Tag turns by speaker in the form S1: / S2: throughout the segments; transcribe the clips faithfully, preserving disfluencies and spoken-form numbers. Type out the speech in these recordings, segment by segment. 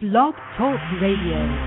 S1: Blog Talk Radio.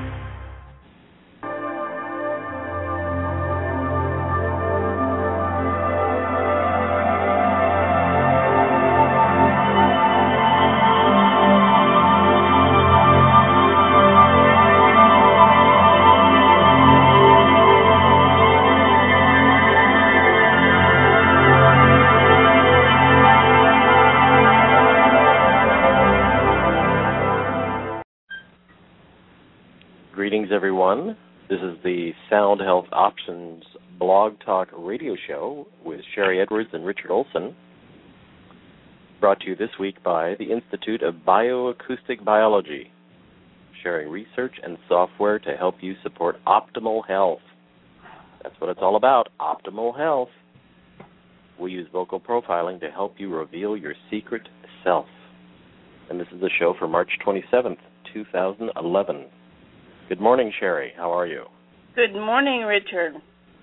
S2: Everyone. This is the Sound Health Options Blog Talk Radio Show with Sherry Edwards and Richard Olson, brought to you this week by the Institute of Bioacoustic Biology, sharing research and software to help you support optimal health. That's what it's all about, optimal health. We use vocal profiling to help you reveal your secret self. And this is the show for March twenty-seventh, two thousand eleven. Good morning, Sherry. How are you?
S3: Good morning, Richard.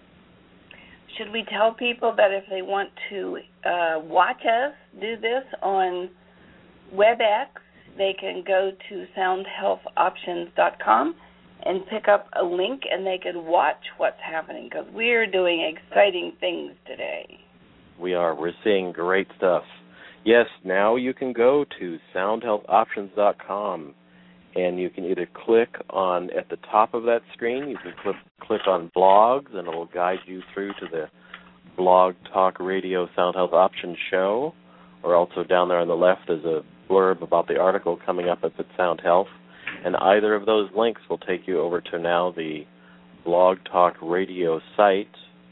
S3: Should we tell people that if they want to uh, watch us do this on WebEx, they can go to sound health options dot com and pick up a link and they can watch what's happening because we're doing exciting things today.
S2: We are. We're seeing great stuff. Yes, now you can go to sound health options dot com. And you can either click on, at the top of that screen, you can click, click on blogs, and it will guide you through to the Blog Talk Radio Sound Health Options show, or also down there on the left is a blurb about the article coming up at Sound Health. And either of those links will take you over to now the Blog Talk Radio site,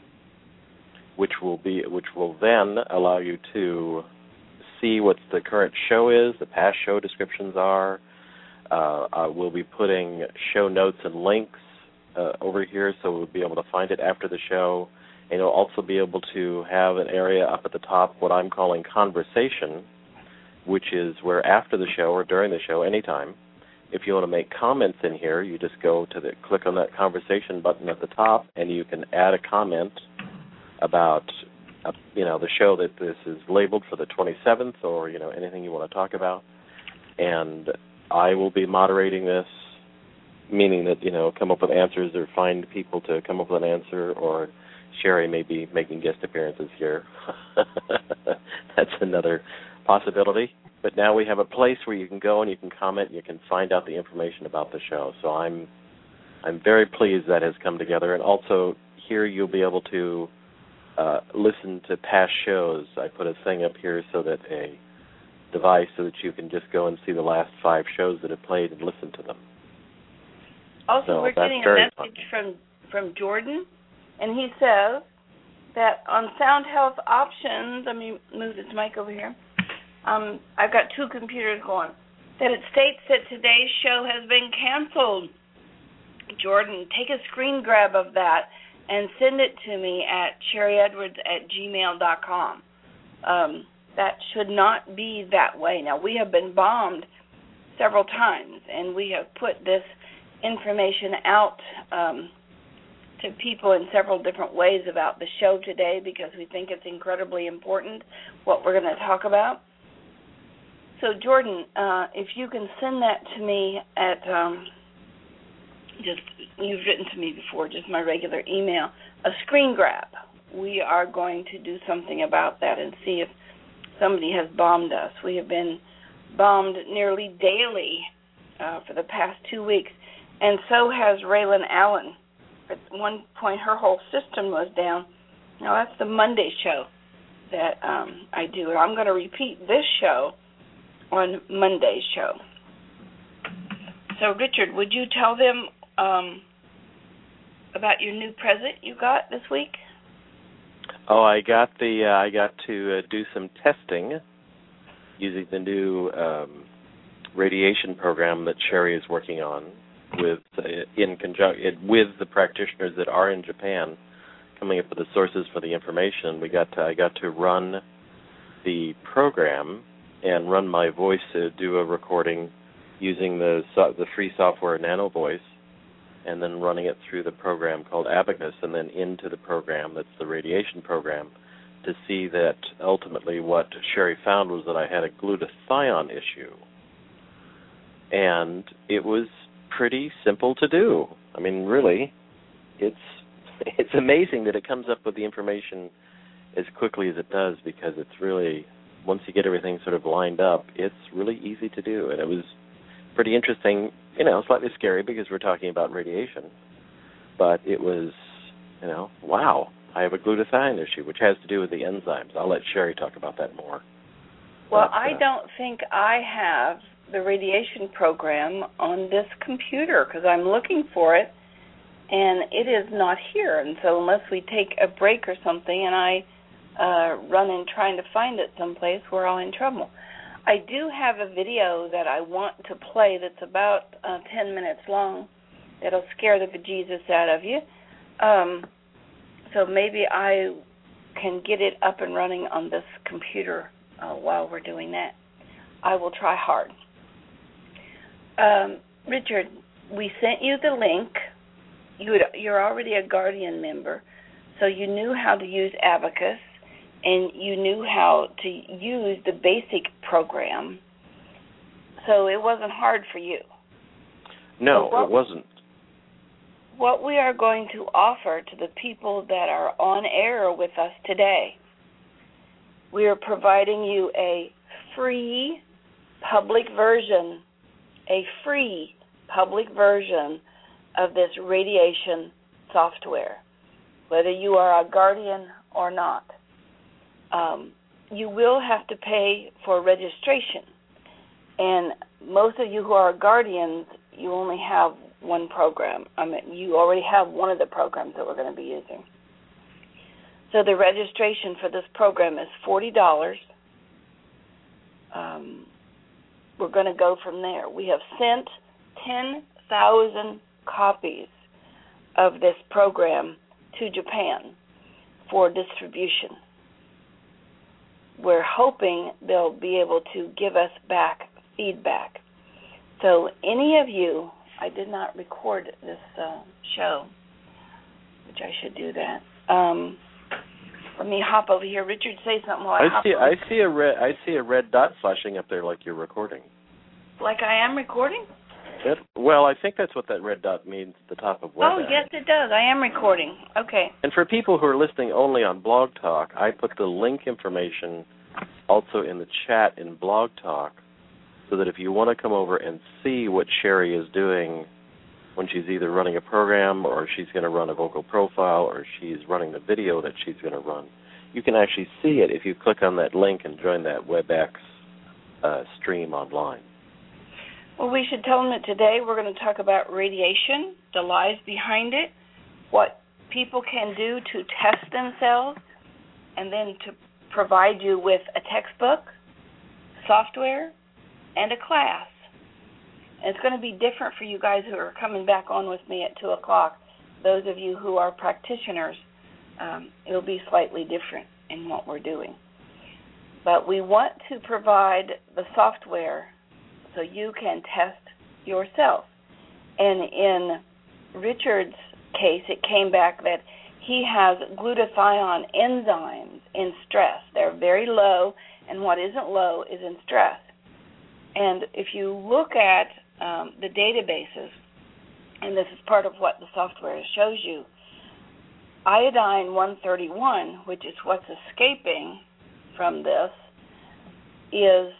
S2: which will be, which will then allow you to see what the current show is, the past show descriptions are. Uh, I will be putting show notes and links uh, over here so we'll be able to find it after the show. And you'll also be able to have an area up at the top, what I'm calling conversation, which is where after the show or during the show, anytime, if you want to make comments in here, you just go to the, click on that conversation button at the top, and you can add a comment about, uh, you know, the show that this is labeled for the twenty-seventh or, you know, anything you want to talk about. And I will be moderating this, meaning that, you know, come up with answers or find people to come up with an answer, or Sherry may be making guest appearances here. That's another possibility. But now we have a place where you can go and you can comment and you can find out the information about the show. So I'm I'm very pleased that has come together. And also here you'll be able to uh, listen to past shows. I put a thing up here so that a device so that you can just go and see the last five shows that have played and listen to them.
S3: Also,
S2: so
S3: we're getting a message from, from Jordan, and he says that on Sound Health Options, let me move this mic over here, um, I've got two computers going, that it states that today's show has been canceled. Jordan, take a screen grab of that and send it to me at sherry edwards at gmail dot com. Um, That should not be that way. Now, we have been bombed several times, and we have put this information out um, to people in several different ways about the show today because we think it's incredibly important what we're going to talk about. So, Jordan, uh, if you can send that to me at, um, just, you've written to me before, just my regular email, a screen grab. We are going to do something about that and see if somebody has bombed us. We have been bombed nearly daily uh, for the past two weeks, and so has Raylan Allen. At one point, her whole system was down. Now, that's the Monday show that um, I do, and I'm going to repeat this show on Monday's show. So, Richard, would you tell them um, about your new present you got this week?
S2: Oh, I got the uh, I got to uh, do some testing using the new um, radiation program that Sherry is working on with uh, in conjunction with the practitioners that are in Japan, coming up with the sources for the information. We got to, I got to run the program and run my voice to do a recording using the so, the free software Nano Voice, and then running it through the program called Abacus, and then into the program that's the radiation program, to see that ultimately what Sherry found was that I had a glutathione issue. and it was pretty simple to do. I mean, really, it's it's amazing that it comes up with the information as quickly as it does, because it's really, once you get everything sort of lined up, it's really easy to do. And it was pretty interesting, you know, slightly scary because we're talking about radiation. But it was, you know, wow, I have a glutathione issue, which has to do with the enzymes. I'll let Sherry talk about that more.
S3: Well,
S2: but, uh,
S3: I don't think I have the radiation program on this computer because I'm looking for it, and it is not here. And so unless we take a break or something and I uh, run in trying to find it someplace, we're all in trouble. I do have a video that I want to play that's about uh, ten minutes long that'll scare the bejesus out of you. Um, so maybe I can get it up and running on this computer uh, while we're doing that. I will try hard. Um, Richard, we sent you the link. You would, you're already a Guardian member, so you knew how to use Abacus, and you knew how to use the basic program, so it wasn't hard for you.
S2: No,
S3: so what,
S2: it wasn't.
S3: What we are going to offer to the people that are on air with us today, we are providing you a free public version, a free public version of this radiation software, whether you are a Guardian or not. Um, you will have to pay for registration, and most of you who are Guardians, you only have one program. I mean, you already have one of the programs that we're going to be using. So the registration for this program is forty dollars. Um, we're going to go from there. We have sent ten thousand copies of this program to Japan for distribution. We're hoping they'll be able to give us back feedback. So any of you, I did not record this uh, show, which I should do that. Um, let me hop over here. Richard, say something while I,
S2: I
S3: hop
S2: see.
S3: over.
S2: I see a red. I see a red dot flashing up there, like you're recording.
S3: Like I am recording?
S2: It, well, I think that's what that red dot means at the top of WebEx.
S3: Oh, yes, it does. I am recording. Okay.
S2: And for people who are listening only on Blog Talk, I put the link information also in the chat in Blog Talk, so that if you want to come over and see what Sherry is doing when she's either running a program or she's going to run a vocal profile or she's running the video that she's going to run, you can actually see it if you click on that link and join that WebEx uh, stream online.
S3: Well, we should tell them that today we're going to talk about radiation, the lies behind it, what people can do to test themselves, and then to provide you with a textbook, software, and a class. And it's going to be different for you guys who are coming back on with me at two o'clock. Those of you who are practitioners, um, it'll be slightly different in what we're doing. But we want to provide the software so you can test yourself. And in Richard's case, it came back that he has glutathione enzymes in stress. They're very low, and what isn't low is in stress. And if you look at um, the databases, and this is part of what the software shows you, iodine one thirty-one, which is what's escaping from this, is,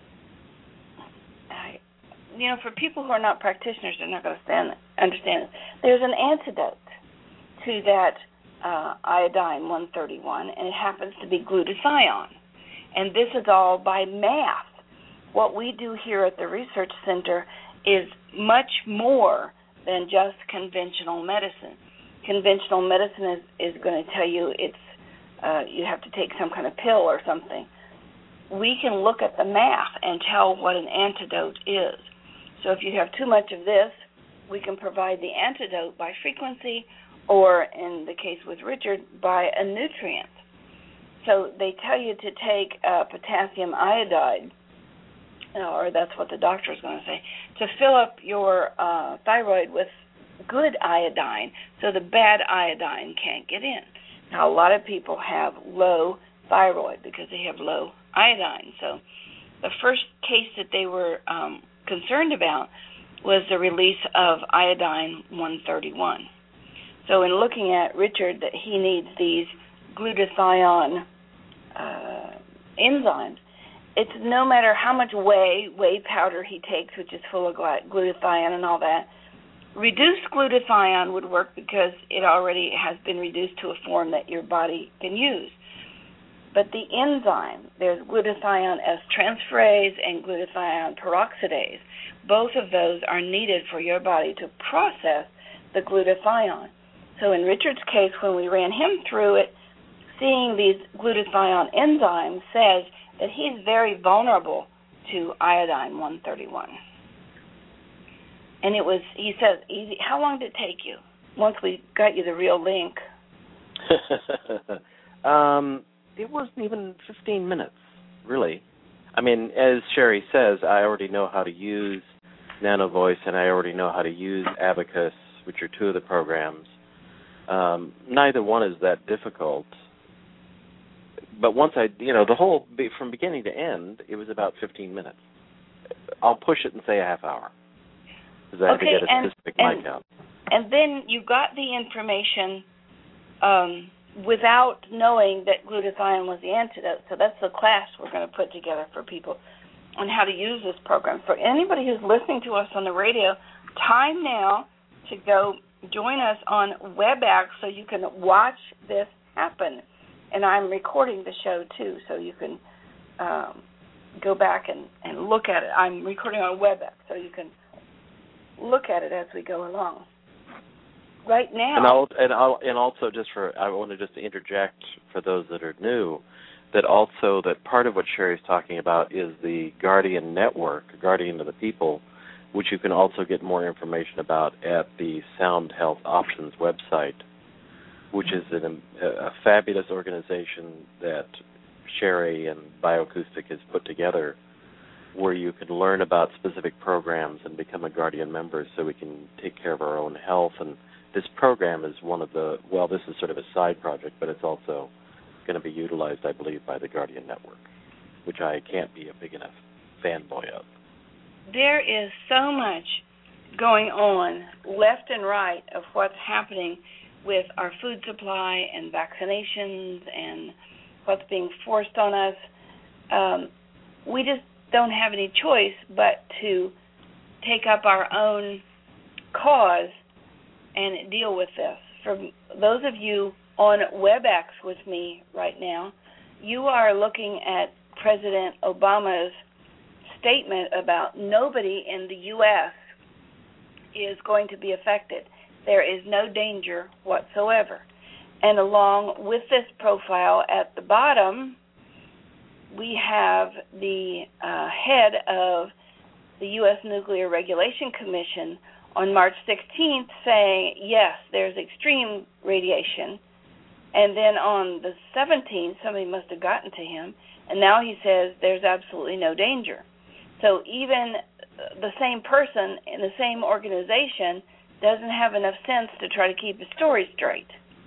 S3: you know, for people who are not practitioners, they're not going to stand, understand it. There's an antidote to that uh, iodine one thirty-one, and it happens to be glutathione. And this is all by math. What we do here at the Research Center is much more than just conventional medicine. Conventional medicine is, is going to tell you it's uh, you have to take some kind of pill or something. We can look at the math and tell what an antidote is. So if you have too much of this, we can provide the antidote by frequency, or in the case with Richard, by a nutrient. So they tell you to take uh, potassium iodide, or that's what the doctor is going to say, to fill up your uh, thyroid with good iodine so the bad iodine can't get in. Now, a lot of people have low thyroid because they have low iodine. So the first case that they were um, concerned about was the release of iodine one thirty-one. So in looking at Richard, that he needs these glutathione uh, enzymes, it's no matter how much whey, whey powder he takes, which is full of glutathione and all that, reduced glutathione would work because it already has been reduced to a form that your body can use. But the enzyme, there's glutathione S-transferase and glutathione peroxidase. Both of those are needed for your body to process the glutathione. So in Richard's case, when we ran him through it, seeing these glutathione enzymes says that he's very vulnerable to iodine one thirty-one. And it was, he says, easy. How long did it take you once we got you the real link?
S2: um, it wasn't even fifteen minutes, really. I mean, as Sherry says, I already know how to use NanoVoice, and I already know how to use Abacus, which are two of the programs. Um, neither one is that difficult. But once I, you know, the whole, from beginning to end, it was about fifteen minutes. I'll push it and say a half hour, because I
S3: okay,
S2: had to get a
S3: and,
S2: specific
S3: and,
S2: mic out.
S3: And then you got the information um, without knowing that glutathione was the antidote. So that's the class we're going to put together for people on how to use this program. For anybody who's listening to us on the radio, time now to go join us on WebEx so you can watch this happen. And I'm recording the show, too, so you can um, go back and, and look at it. I'm recording on WebEx, so you can look at it as we go along. Right now.
S2: And I'll, and I'll, and also just for I want to just interject for those that are new, that also that part of what Sherry's talking about is the Guardian Network, Guardian of the People, which you can also get more information about at the Sound Health Options website, which is an, a fabulous organization that Sherry and Bioacoustic has put together, where you can learn about specific programs and become a Guardian member so we can take care of our own health. And this program is one of the, well, this is sort of a side project, but it's also going to be utilized, I believe, by the Guardian Network, which I can't be a big enough fanboy of.
S3: There is so much going on left and right of what's happening with our food supply and vaccinations and what's being forced on us. Um, we just don't have any choice but to take up our own cause and deal with this. For those of you on WebEx with me right now, you are looking at President Obama's statement about nobody in the U S is going to be affected. There is no danger whatsoever. And along with this profile at the bottom, we have the uh, head of the U S Nuclear Regulation Commission on March sixteenth saying, yes, there's extreme radiation. And then on the seventeenth, somebody must have gotten to him, and now he says there's absolutely no danger. So even the same person in the same organization doesn't have enough sense to try to keep his story straight.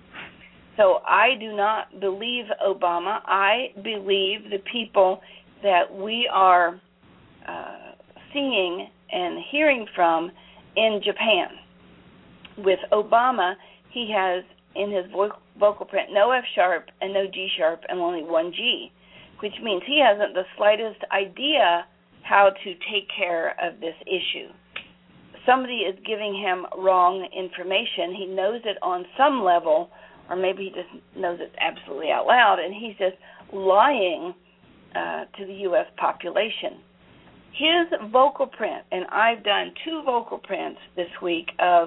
S3: So I do not believe Obama. I believe the people that we are uh, seeing and hearing from in Japan. With Obama, he has in his vo- vocal print no F sharp and no G sharp and only one G, which means he hasn't the slightest idea how to take care of this issue. Somebody is giving him wrong information. He knows it on some level, or maybe he just knows it absolutely out loud, and he's just lying uh, to the U S population. His vocal print, and I've done two vocal prints this week of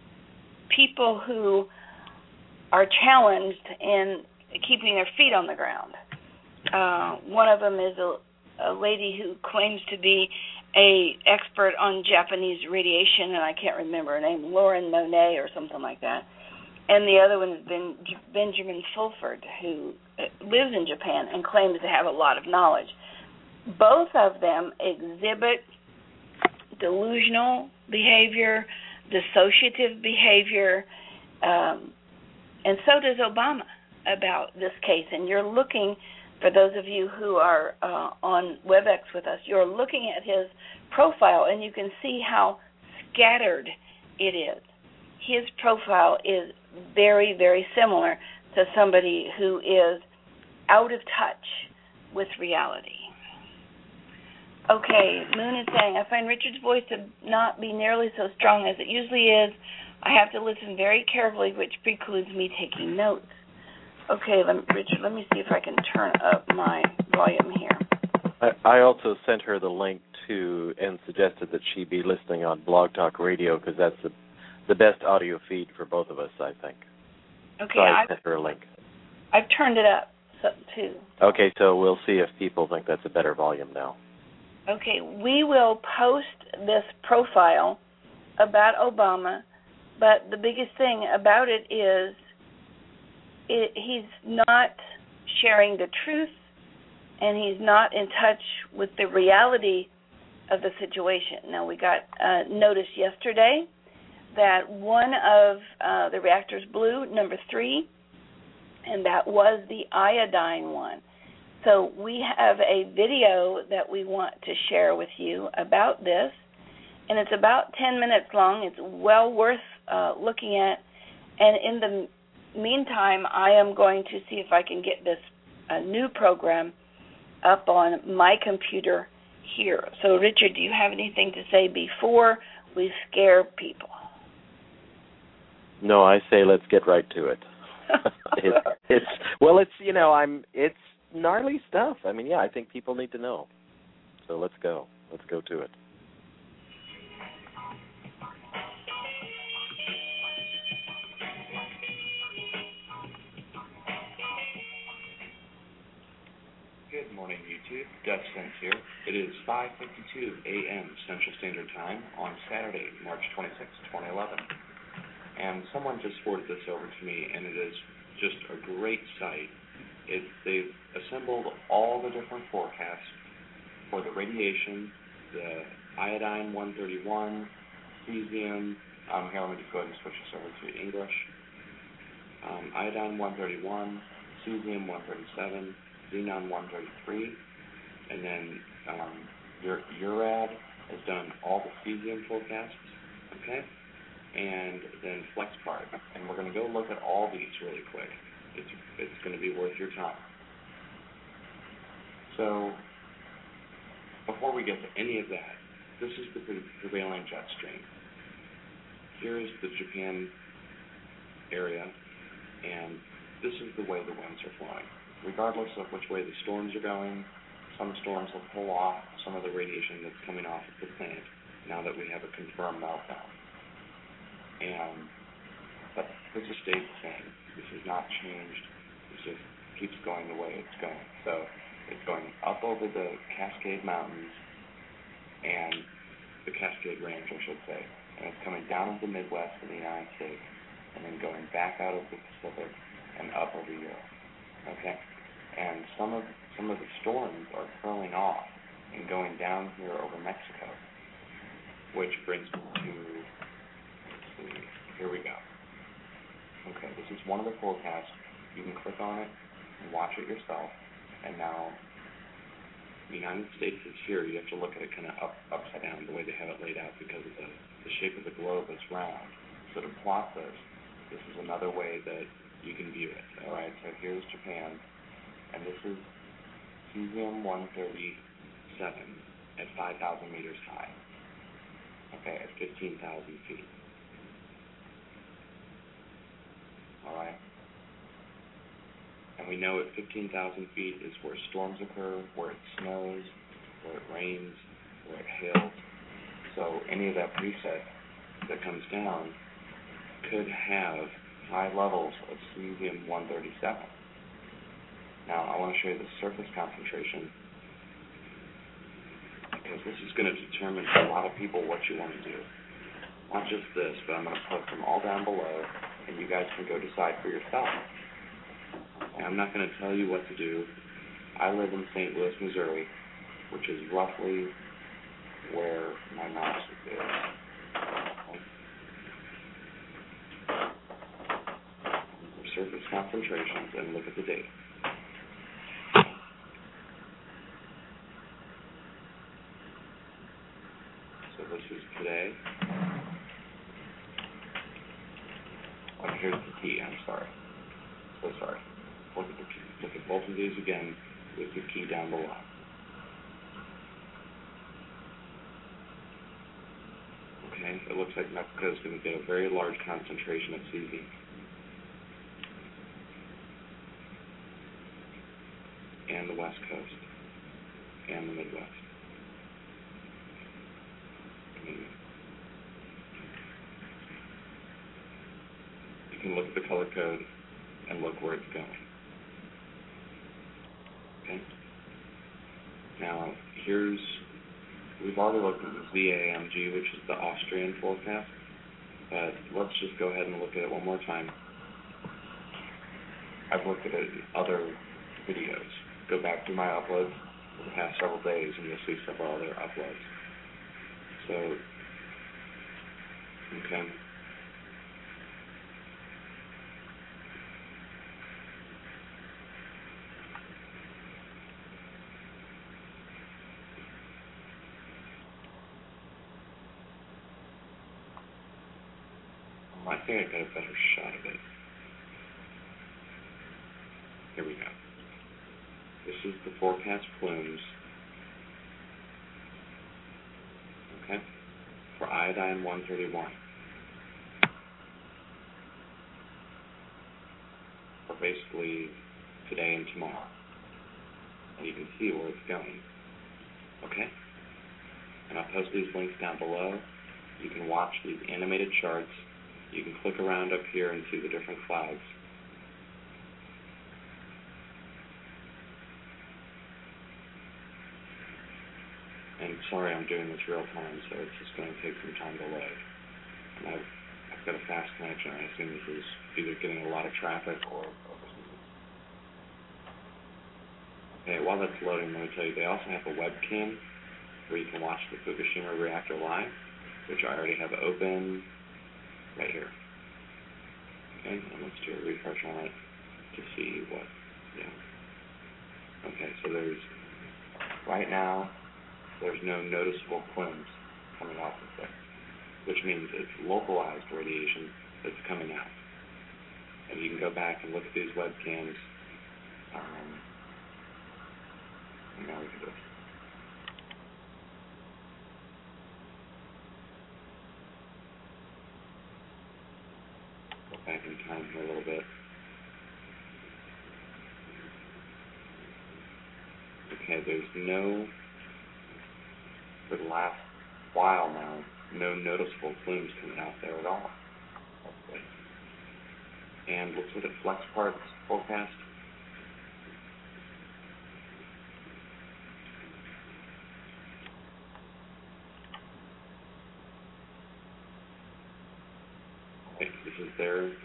S3: people who are challenged in keeping their feet on the ground. Uh, one of them is a, a lady who claims to be a expert on Japanese radiation, and I can't remember her name, Lauren Monet or something like that. And the other one has been Benjamin Fulford, who lives in Japan and claims to have a lot of knowledge. Both of them exhibit delusional behavior, dissociative behavior, um, and so does Obama about this case. And you're looking for those of you who are uh, on WebEx with us, you're looking at his profile, and you can see how scattered it is. His profile is very, very similar to somebody who is out of touch with reality. Okay, Moon is saying, I find Richard's voice to not be nearly so strong as it usually is. I have to listen very carefully, which precludes me taking notes. Okay, let, Richard, let me see if I can turn up my volume here.
S2: I, I also sent her the link to and suggested that she be listening on Blog Talk Radio because that's the, the best audio feed for both of us, I think.
S3: Okay,
S2: so I
S3: I've,
S2: sent her a link.
S3: I've turned it up, so, too.
S2: Okay, so we'll see if people think that's a better volume now.
S3: Okay, we will post this profile about Obama, but the biggest thing about it is it, he's not sharing the truth, and he's not in touch with the reality of the situation. Now, we got uh, notice yesterday that one of uh, the reactors blew, number three, and that was the iodine one. So we have a video that we want to share with you about this, and it's about ten minutes long. It's well worth uh, looking at, and in the meantime, I am going to see if I can get this uh, new program up on my computer here. So, Richard, do you have anything to say before we scare people?
S2: No, I say let's get right to it. it it's well, it's you know, I'm it's gnarly stuff. I mean, yeah, I think people need to know. So let's go. Let's go to it.
S4: Good morning, YouTube. Gus Sense here. It is five fifty-two a.m. Central Standard Time on Saturday, March twenty-sixth, twenty eleven. And someone just forwarded this over to me, and it is just a great site. It, they've assembled all the different forecasts for the radiation, the iodine one thirty-one, cesium. Um, here, let me just go ahead and switch this over to English. Um, iodine one thirty-one, cesium one thirty-seven, xenon one thirty-three, and then um, Ur- URAD has done all the cesium forecasts, okay? And then FlexPart. And we're going to go look at all these really quick. It's, it's going to be worth your time. So, before we get to any of that, this is the prevailing jet stream. Here is the Japan area, and this is the way the winds are flowing. Regardless of which way the storms are going, some storms will pull off some of the radiation that's coming off of the plant now that we have a confirmed meltdown. And, but this has stayed the same. This has not changed. It just keeps going the way it's going. So it's going up over the Cascade Mountains and the Cascade Range, I should say. And it's coming down into the Midwest of the United States and then going back out of the Pacific and up over Europe. Okay? And some of some of the storms are curling off and going down here over Mexico, which brings me to, let's see, here we go. Okay, this is one of the forecasts. You can click on it and watch it yourself. And now, the United States is here. You have to look at it kind of up, upside down, the way they have it laid out, because of the, the shape of the globe is round. So to plot this, this is another way that you can view it. All right, so here's Japan, and this is cesium one thirty-seven at five thousand meters high. Okay, at fifteen thousand feet. All right. And we know at fifteen thousand feet is where storms occur, where it snows, where it rains, where it hails. So any of that preset that comes down could have high levels of cesium one thirty-seven. Now, I want to show you the surface concentration, because this is going to determine for a lot of people what you want to do. Not just this, but I'm going to put them all down below, and you guys can go decide for yourself. And I'm not going to tell you what to do. I live in Saint Louis, Missouri, which is roughly where my mouse is. Surface concentrations, and look at the data. today. Oh, here's the key. I'm sorry. So sorry. Look at the key. Look at both of these again with the key down below. Okay, it looks like Mexico is going to get a very large concentration of C Z. And the West Coast. And the Midwest. You can look at the color code and look where it's going. Okay? Now, here's, we've already looked at the Z A M G, which is the Austrian forecast, but let's just go ahead and look at it one more time. I've looked at it in other videos. Go back to my uploads for the past several days and you'll see several other uploads. So, okay. I think I got a better shot of it. Here we go. This is the forecast plumes. Okay? For iodine one thirty-one. For basically today and tomorrow. And you can see where it's going. Okay? And I'll post these links down below. You can watch these animated charts. You can click around up here and see the different clouds. And sorry I'm doing this real time, so it's just going to take some time to load. And I've, I've got a fast connection. I assume this is either getting a lot of traffic or... Okay, while that's loading, let me tell you, they also have a webcam where you can watch the Fukushima reactor live, which I already have open right here. Okay, and let's do a refresh on it to see what, yeah. Okay, so there's, right now, there's no noticeable plumes coming off of there, which means it's localized radiation that's coming out. And you can go back and look at these webcams. Um, and now we can do it. Back in time here a little bit. Okay, there's no, for the last while now, no noticeable plumes coming out there at all. Okay. And let's look at FlexPart's forecast. Okay, this is their okay.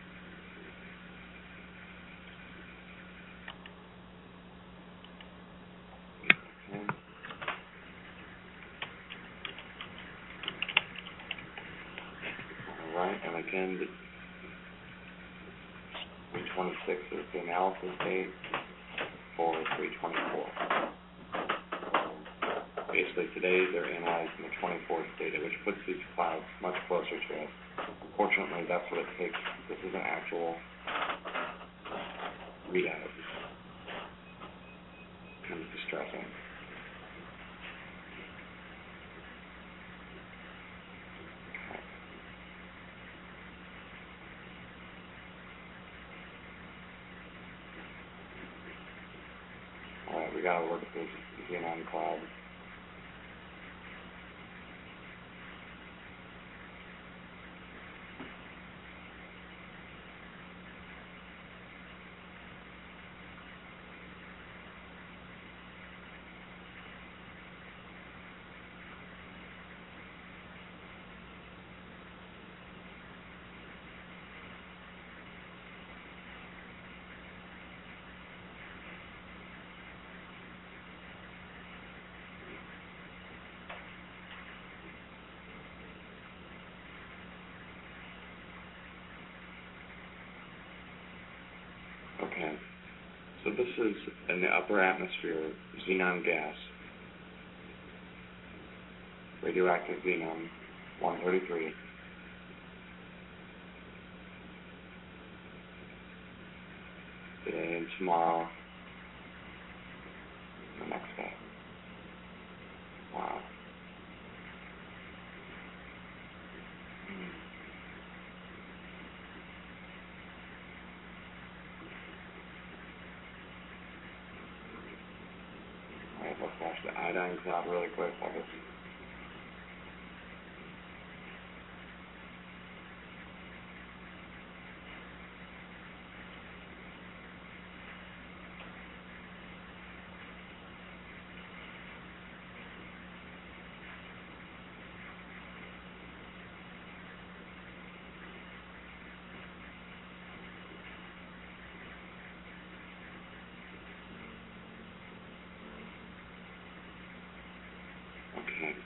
S4: Alright, and again, the three twenty-six is the analysis date for three twenty-four. Basically today they're analyzing the twenty-fourth data, which puts these clouds much closer to us. Unfortunately, that's what it takes. This is an actual readout. Kind of distressing. Alright, we gotta look at this xenon cloud. Okay, so this is in the upper atmosphere, xenon gas, radioactive xenon, one thirty-three. Today and tomorrow. The next day. Wow. Hmm. Alright, let's flash the iodine cloud really quick. I guess. Okay.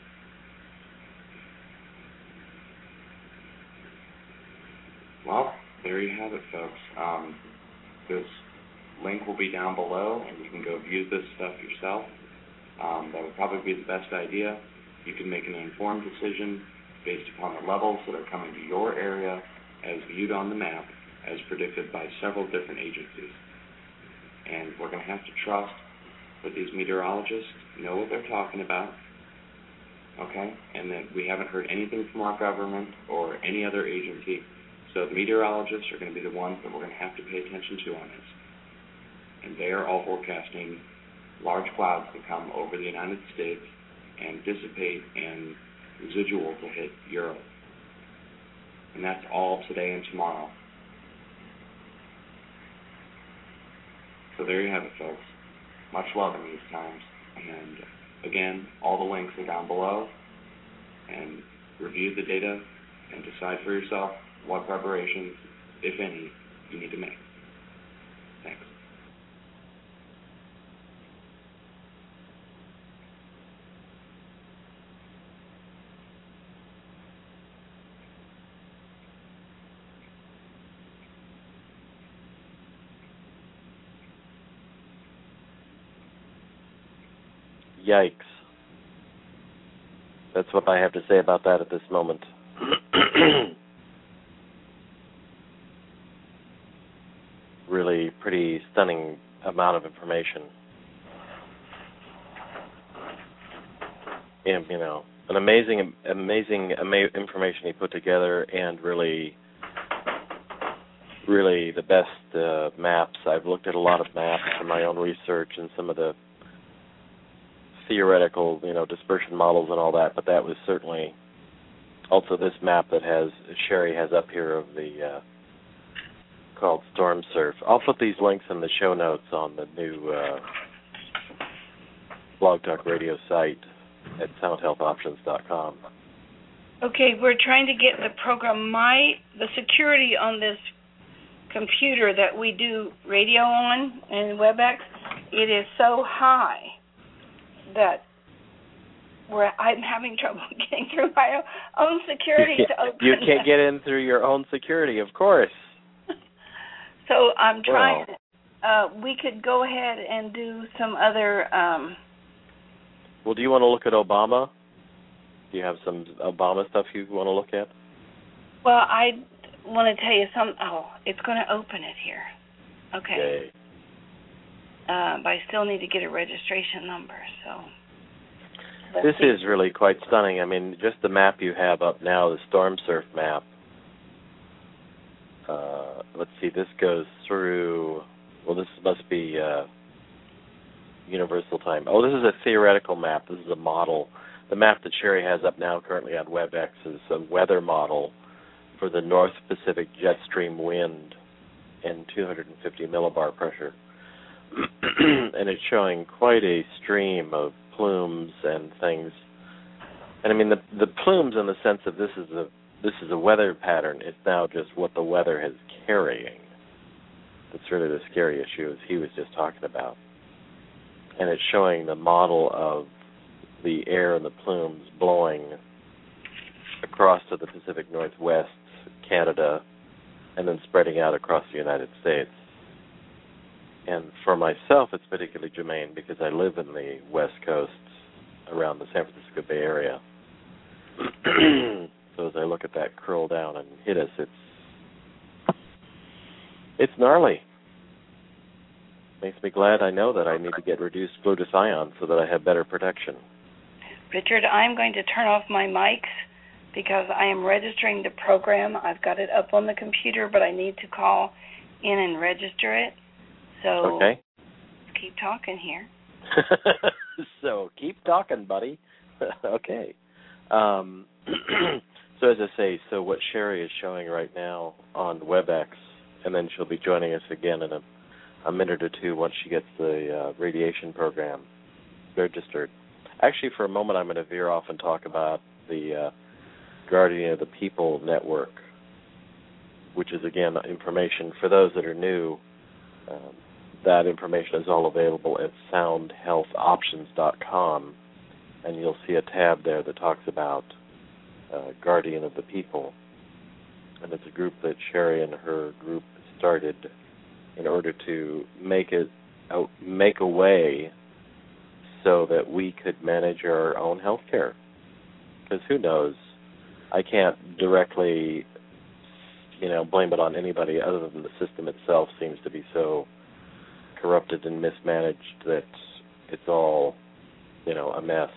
S4: Well, there you have it, folks. Um, this link will be down below, and you can go view this stuff yourself. Um, that would probably be the best idea. You can make an informed decision based upon the levels that are coming to your area as viewed on the map, as predicted by several different agencies. And we're going to have to trust that these meteorologists know what they're talking about, okay, and that we haven't heard anything from our government or any other agency. So the meteorologists are going to be the ones that we're going to have to pay attention to on this. And they are all forecasting large clouds to come over the United States and dissipate and residual to hit Europe. And that's all today and tomorrow. So there you have it, folks. Much love in these times. And again, all the links are down below. And review the data and decide for yourself what preparations, if any, you need to make. Thanks.
S2: Yikes. That's what I have to say about that at this moment. Really pretty stunning amount of information. And, you know, an amazing, amazing ama- information he put together, and really, really the best uh, maps. I've looked at a lot of maps for my own research and some of the theoretical, you know, dispersion models and all that, but that was certainly also this map that has Sherry has up here of the uh, called Storm Surf. I'll put these links in the show notes on the new uh, Blog Talk Radio site at sound health options dot com.
S3: Okay, we're trying to get the program, my the security on this computer that we do radio on and WebEx, it is so high that we're, I'm having trouble getting through my own security
S2: you
S3: to open
S2: You can't get in through your own security, of course.
S3: So I'm trying.
S2: Well,
S3: uh, we could go ahead and do some other. Um,
S2: well, do you want to look at Obama? Do you have some Obama stuff you want to look at?
S3: well, I want to tell you something. Oh, it's going to open it here. Okay.
S2: Okay.
S3: Uh, but I still need to get a registration number. So. Let's
S2: This
S3: see.
S2: is really quite stunning. I mean, just the map you have up now, the Storm Surf map. Uh, let's see, this goes through, well, this must be uh, universal time. Oh, this is a theoretical map. This is a model. The map that Sherry has up now currently on WebEx is a weather model for the North Pacific jet stream wind and two hundred fifty millibar pressure. And it's showing quite a stream of plumes and things. And I mean, the the plumes in the sense of this is a this is a weather pattern. It's now just what the weather is carrying. That's really the scary issue, as he was just talking about. And it's showing the model of the air and the plumes blowing across to the Pacific Northwest, Canada, and then spreading out across the United States. And for myself, it's particularly germane because I live in the West Coast around the San Francisco Bay Area. So as I look at that curl down and hit us, it's it's gnarly. Makes me glad I know that I need to get reduced glutathione so that I have better protection.
S3: Richard, I'm going to turn off my mics because I am registering the program. I've got it up on the computer, but I need to call in and register it. So
S2: okay.
S3: Keep talking here.
S2: So keep talking, buddy. Okay. Um, so as I say, so what Sherry is showing right now on WebEx, and then she'll be joining us again in a, a minute or two once she gets the uh, radiation program registered. Actually, for a moment, I'm going to veer off and talk about the uh, Guardian of the People network, which is, again, information for those that are new. Um, that information is all available at sound health options dot com, and you'll see a tab there that talks about uh, Guardian of the People. And it's a group that Sherry and her group started in order to make it uh, make a way so that we could manage our own health care. Because who knows? I can't directly, you know, blame it on anybody other than the system itself seems to be so corrupted and mismanaged that it's all, you know, a mess.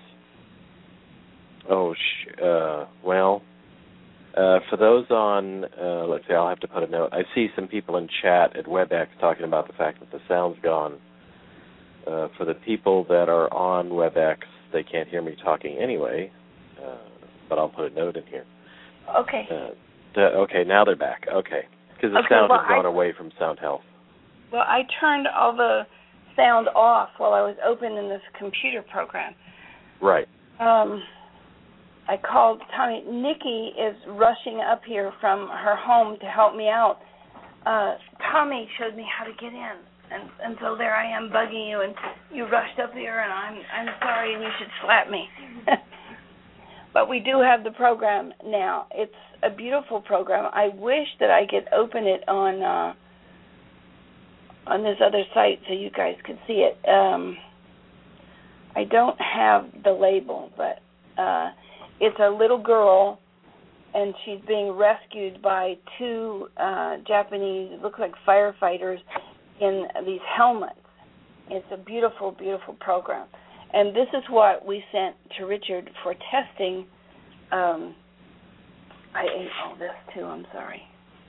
S2: Oh, sh- uh, well, uh, for those on, uh, let's see, I'll have to put a note. I see some people in chat at WebEx talking about the fact that the sound's gone. Uh, for the people that are on WebEx, they can't hear me talking anyway, uh, but I'll put a note in here.
S3: Okay.
S2: Uh, the, okay, now they're back. Okay, because the
S3: okay,
S2: sound
S3: well,
S2: has gone
S3: I,
S2: away from Sound Health.
S3: Well, I turned all the sound off while I was opening this computer program.
S2: Right.
S3: Um, I called Tommy. Nikki is rushing up here from her home to help me out. Uh, Tommy showed me how to get in. And, and so there I am bugging you, and you rushed up here, and I'm I'm sorry, and you should slap me. But we do have the program now. It's a beautiful program. I wish that I could open it on uh, on this other site so you guys could see it. Um, I don't have the label, but uh, it's a little girl, and she's being rescued by two uh, Japanese, it looks like firefighters, in these helmets. It's a beautiful, beautiful program. And this is what we sent to Richard for testing. Um, I ate all this, too. I'm sorry.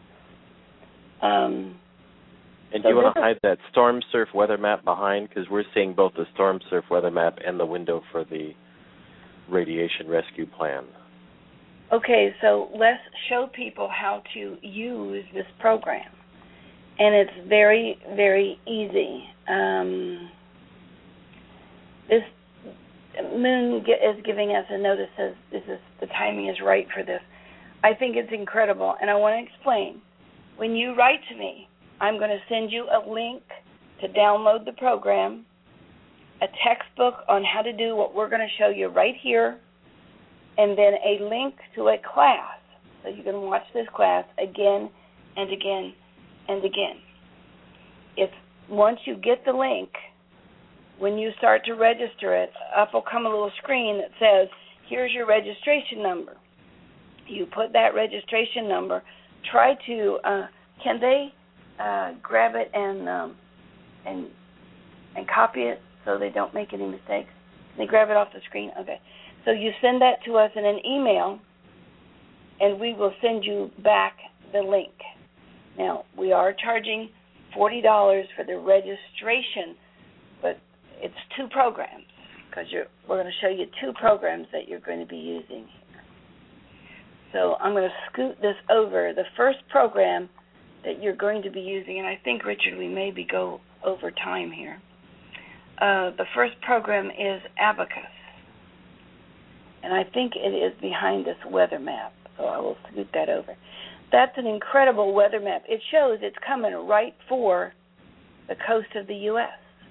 S3: Um,
S2: and
S3: so
S2: do you want to
S3: is,
S2: hide that Storm Surf weather map behind? Because we're seeing both the Storm Surf weather map and the window for the radiation rescue plan.
S3: Okay, so let's show people how to use this program. And it's very, very easy. Um, this Moon is giving us a notice says this is the timing is right for this. I think it's incredible, and I want to explain. When you write to me, I'm going to send you a link to download the program, a textbook on how to do what we're going to show you right here, and then a link to a class so you can watch this class again and again and again. If once you get the link, when you start to register it, up will come a little screen that says, here's your registration number. You put that registration number, try to, uh, can they uh, grab it and um, and and copy it so they don't make any mistakes? Can they grab it off the screen? Okay. So you send that to us in an email, and we will send you back the link. Now, we are charging forty dollars for the registration, but it's two programs because we're going to show you two programs that you're going to be using here. So I'm going to scoot this over. The first program that you're going to be using, and I think, Richard, we maybe go over time here. Uh, the first program is Abacus, and I think it is behind this weather map, so I will scoot that over. That's an incredible weather map. It shows it's coming right for the coast of the U S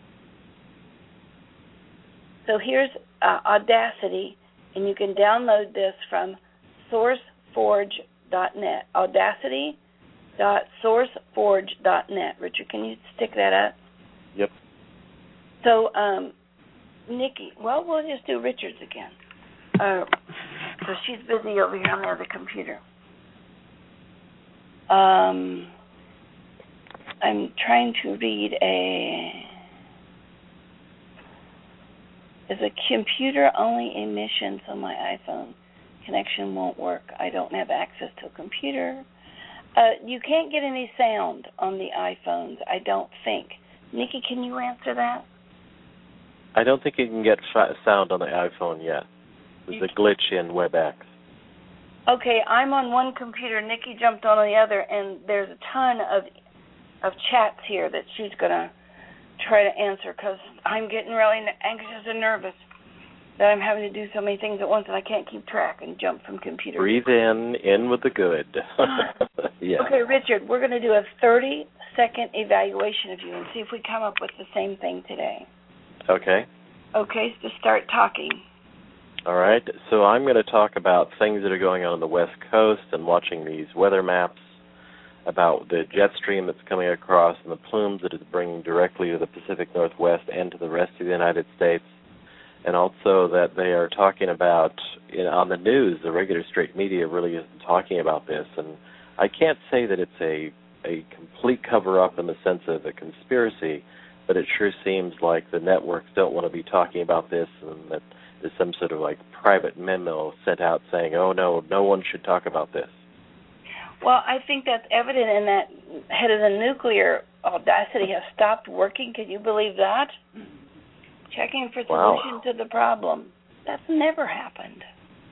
S3: So here's uh, Audacity, and you can download this from source forge dot net. Audacity dot source forge dot net. Richard, can you stick that up?
S2: Yep.
S3: So, um, Nikki, well, we'll just do Richard's again. Uh, So she's busy over here on the other computer. Um, I'm trying to read a... Is a computer-only emission, so my iPhone connection won't work. I don't have access to a computer. Uh, you can't get any sound on the iPhones, I don't think. Nikki, can you answer that?
S2: I don't think you can get fa- sound on the iPhone yet. There's a glitch in WebEx.
S3: Okay, I'm on one computer. Nikki jumped on the other, and there's a ton of of chats here that she's going to try to answer because I'm getting really anxious and nervous that I'm having to do so many things at once and I can't keep track and jump from computer.
S2: Breathe in, in with the good. Yeah.
S3: Okay, Richard, we're going to do a thirty-second evaluation of you and see if we come up with the same thing today.
S2: Okay.
S3: Okay, so start talking.
S2: All right. So I'm going to talk about things that are going on on the West Coast and watching these weather maps, about the jet stream that's coming across and the plumes that it's bringing directly to the Pacific Northwest and to the rest of the United States, and also that they are talking about, you know, on the news, the regular straight media really isn't talking about this, and I can't say that it's a, a complete cover-up in the sense of a conspiracy, but it sure seems like the networks don't want to be talking about this, and that there's some sort of like private memo sent out saying, oh no, no one should talk about this.
S3: Well, I think that's evident in that head of the nuclear audacity has stopped working. Can you believe that? Checking for solution
S2: Wow.
S3: to the problem. That's never happened.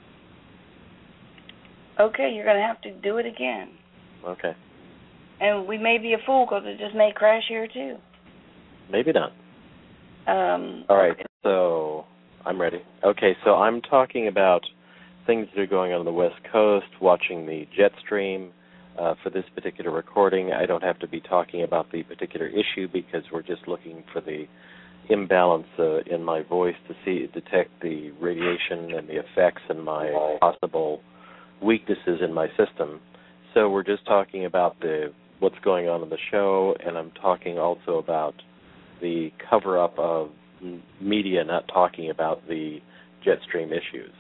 S3: Okay, you're going to have to do it again.
S2: Okay.
S3: And we may be a fool because it just may crash here too.
S2: Maybe not.
S3: Um,
S2: All right, so I'm ready. Okay, so I'm talking about things that are going on on the West Coast, watching the jet stream. Uh, for this particular recording, I don't have to be talking about the particular issue because we're just looking for the imbalance uh, in my voice to see detect the radiation and the effects and my possible weaknesses in my system. So we're just talking about the what's going on in the show, and I'm talking also about the cover-up of media not talking about the jet stream issues.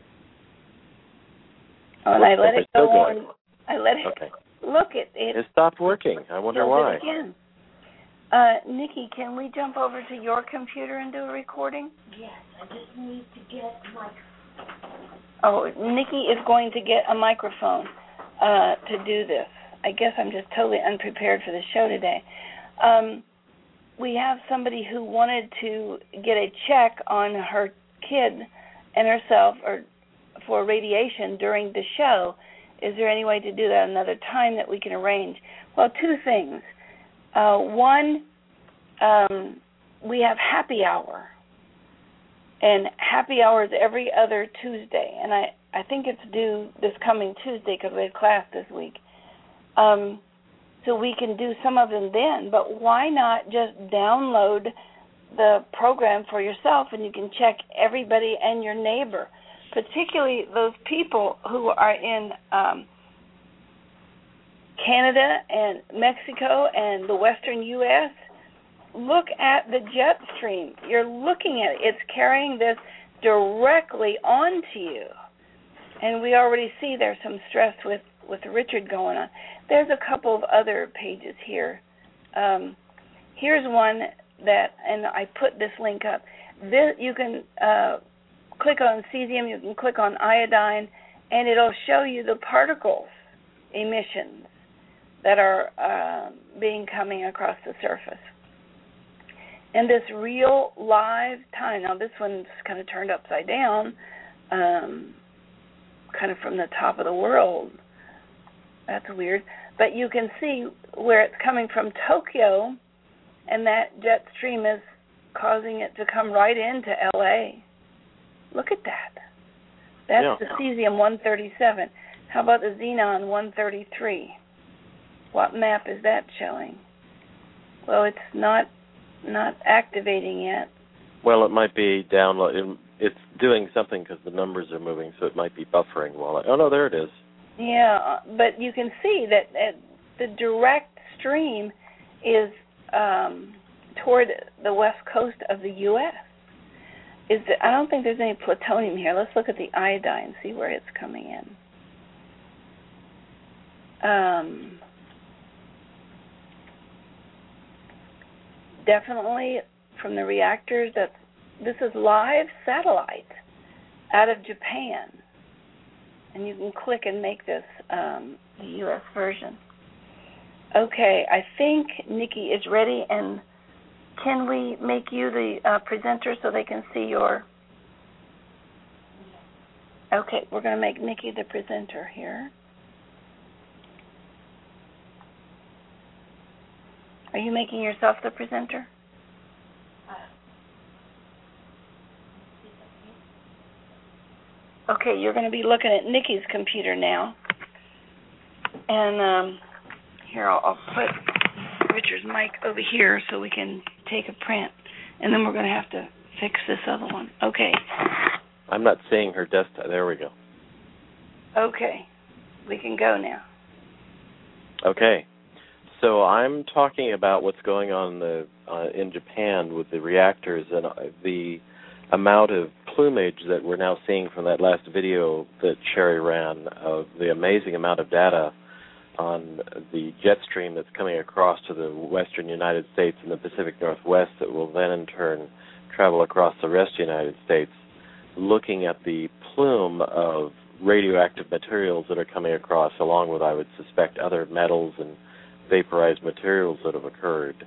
S3: Oh, and I let it go on. I let it
S2: okay.
S3: look. It it,
S2: it stopped working. I wonder why.
S3: It again. Uh, Nikki, can we jump over to your computer and do a recording?
S1: Yes, I just need to get my...
S3: Oh, Nikki is going to get a microphone uh, to do this. I guess I'm just totally unprepared for the show today. Um, we have somebody who wanted to get a check on her kid and herself or for radiation during the show. Is there any way to do that another time that we can arrange? Well, two things. Uh, one, um, we have happy hour, and happy hour is every other Tuesday, and I, I think it's due this coming Tuesday because we had class this week. Um, so we can do some of them then, but why not just download the program for yourself and you can check everybody and your neighbor, particularly those people who are in um, Canada and Mexico and the western U S Look at the jet stream. You're looking at it. It's carrying this directly onto you. And we already see there's some stress with, with Richard going on. There's a couple of other pages here. Um, here's one that, and I put this link up. This, you can uh, click on cesium, you can click on iodine, and it'll show you the particles emissions that are uh, being coming across the surface. In this real live time, now this one's kind of turned upside down, um, kind of from the top of the world. That's weird. But you can see where it's coming from Tokyo, and that jet stream is causing it to come right into L A. Look at that. That's
S2: yeah.
S3: the cesium one thirty-seven. How about the xenon one thirty-three? What map is that showing? Well, it's not not activating yet.
S2: Well, it might be download. It's doing something because the numbers are moving, so it might be buffering while I... Oh, no, there it is.
S3: Yeah, but you can see that uh, the direct stream is um, toward the west coast of the U S is the, I don't think there's any plutonium here. Let's look at the iodine, see where it's coming in. Um, definitely from the reactors. That's this is live satellite out of Japan, and you can click and make this um, the U S version. Okay, I think Nikki is ready, and can we make you the uh, presenter so they can see your... Okay, we're going to make Nikki the presenter here. Are you making yourself the presenter? Okay, you're going to be looking at Nikki's computer now. And um, here, I'll, I'll put Richard's mic over here so we can take a print. And then we're going to have to fix this other one. Okay.
S2: I'm not seeing her desktop. There we go.
S3: Okay. We can go now.
S2: Okay. So I'm talking about what's going on in, the, uh, in Japan with the reactors and uh, the amount of plumage that we're now seeing from that last video that Sherry ran of the amazing amount of data on the jet stream that's coming across to the western United States and the Pacific Northwest that will then in turn travel across the rest of the United States, looking at the plume of radioactive materials that are coming across, along with, I would suspect, other metals and vaporized materials that have occurred.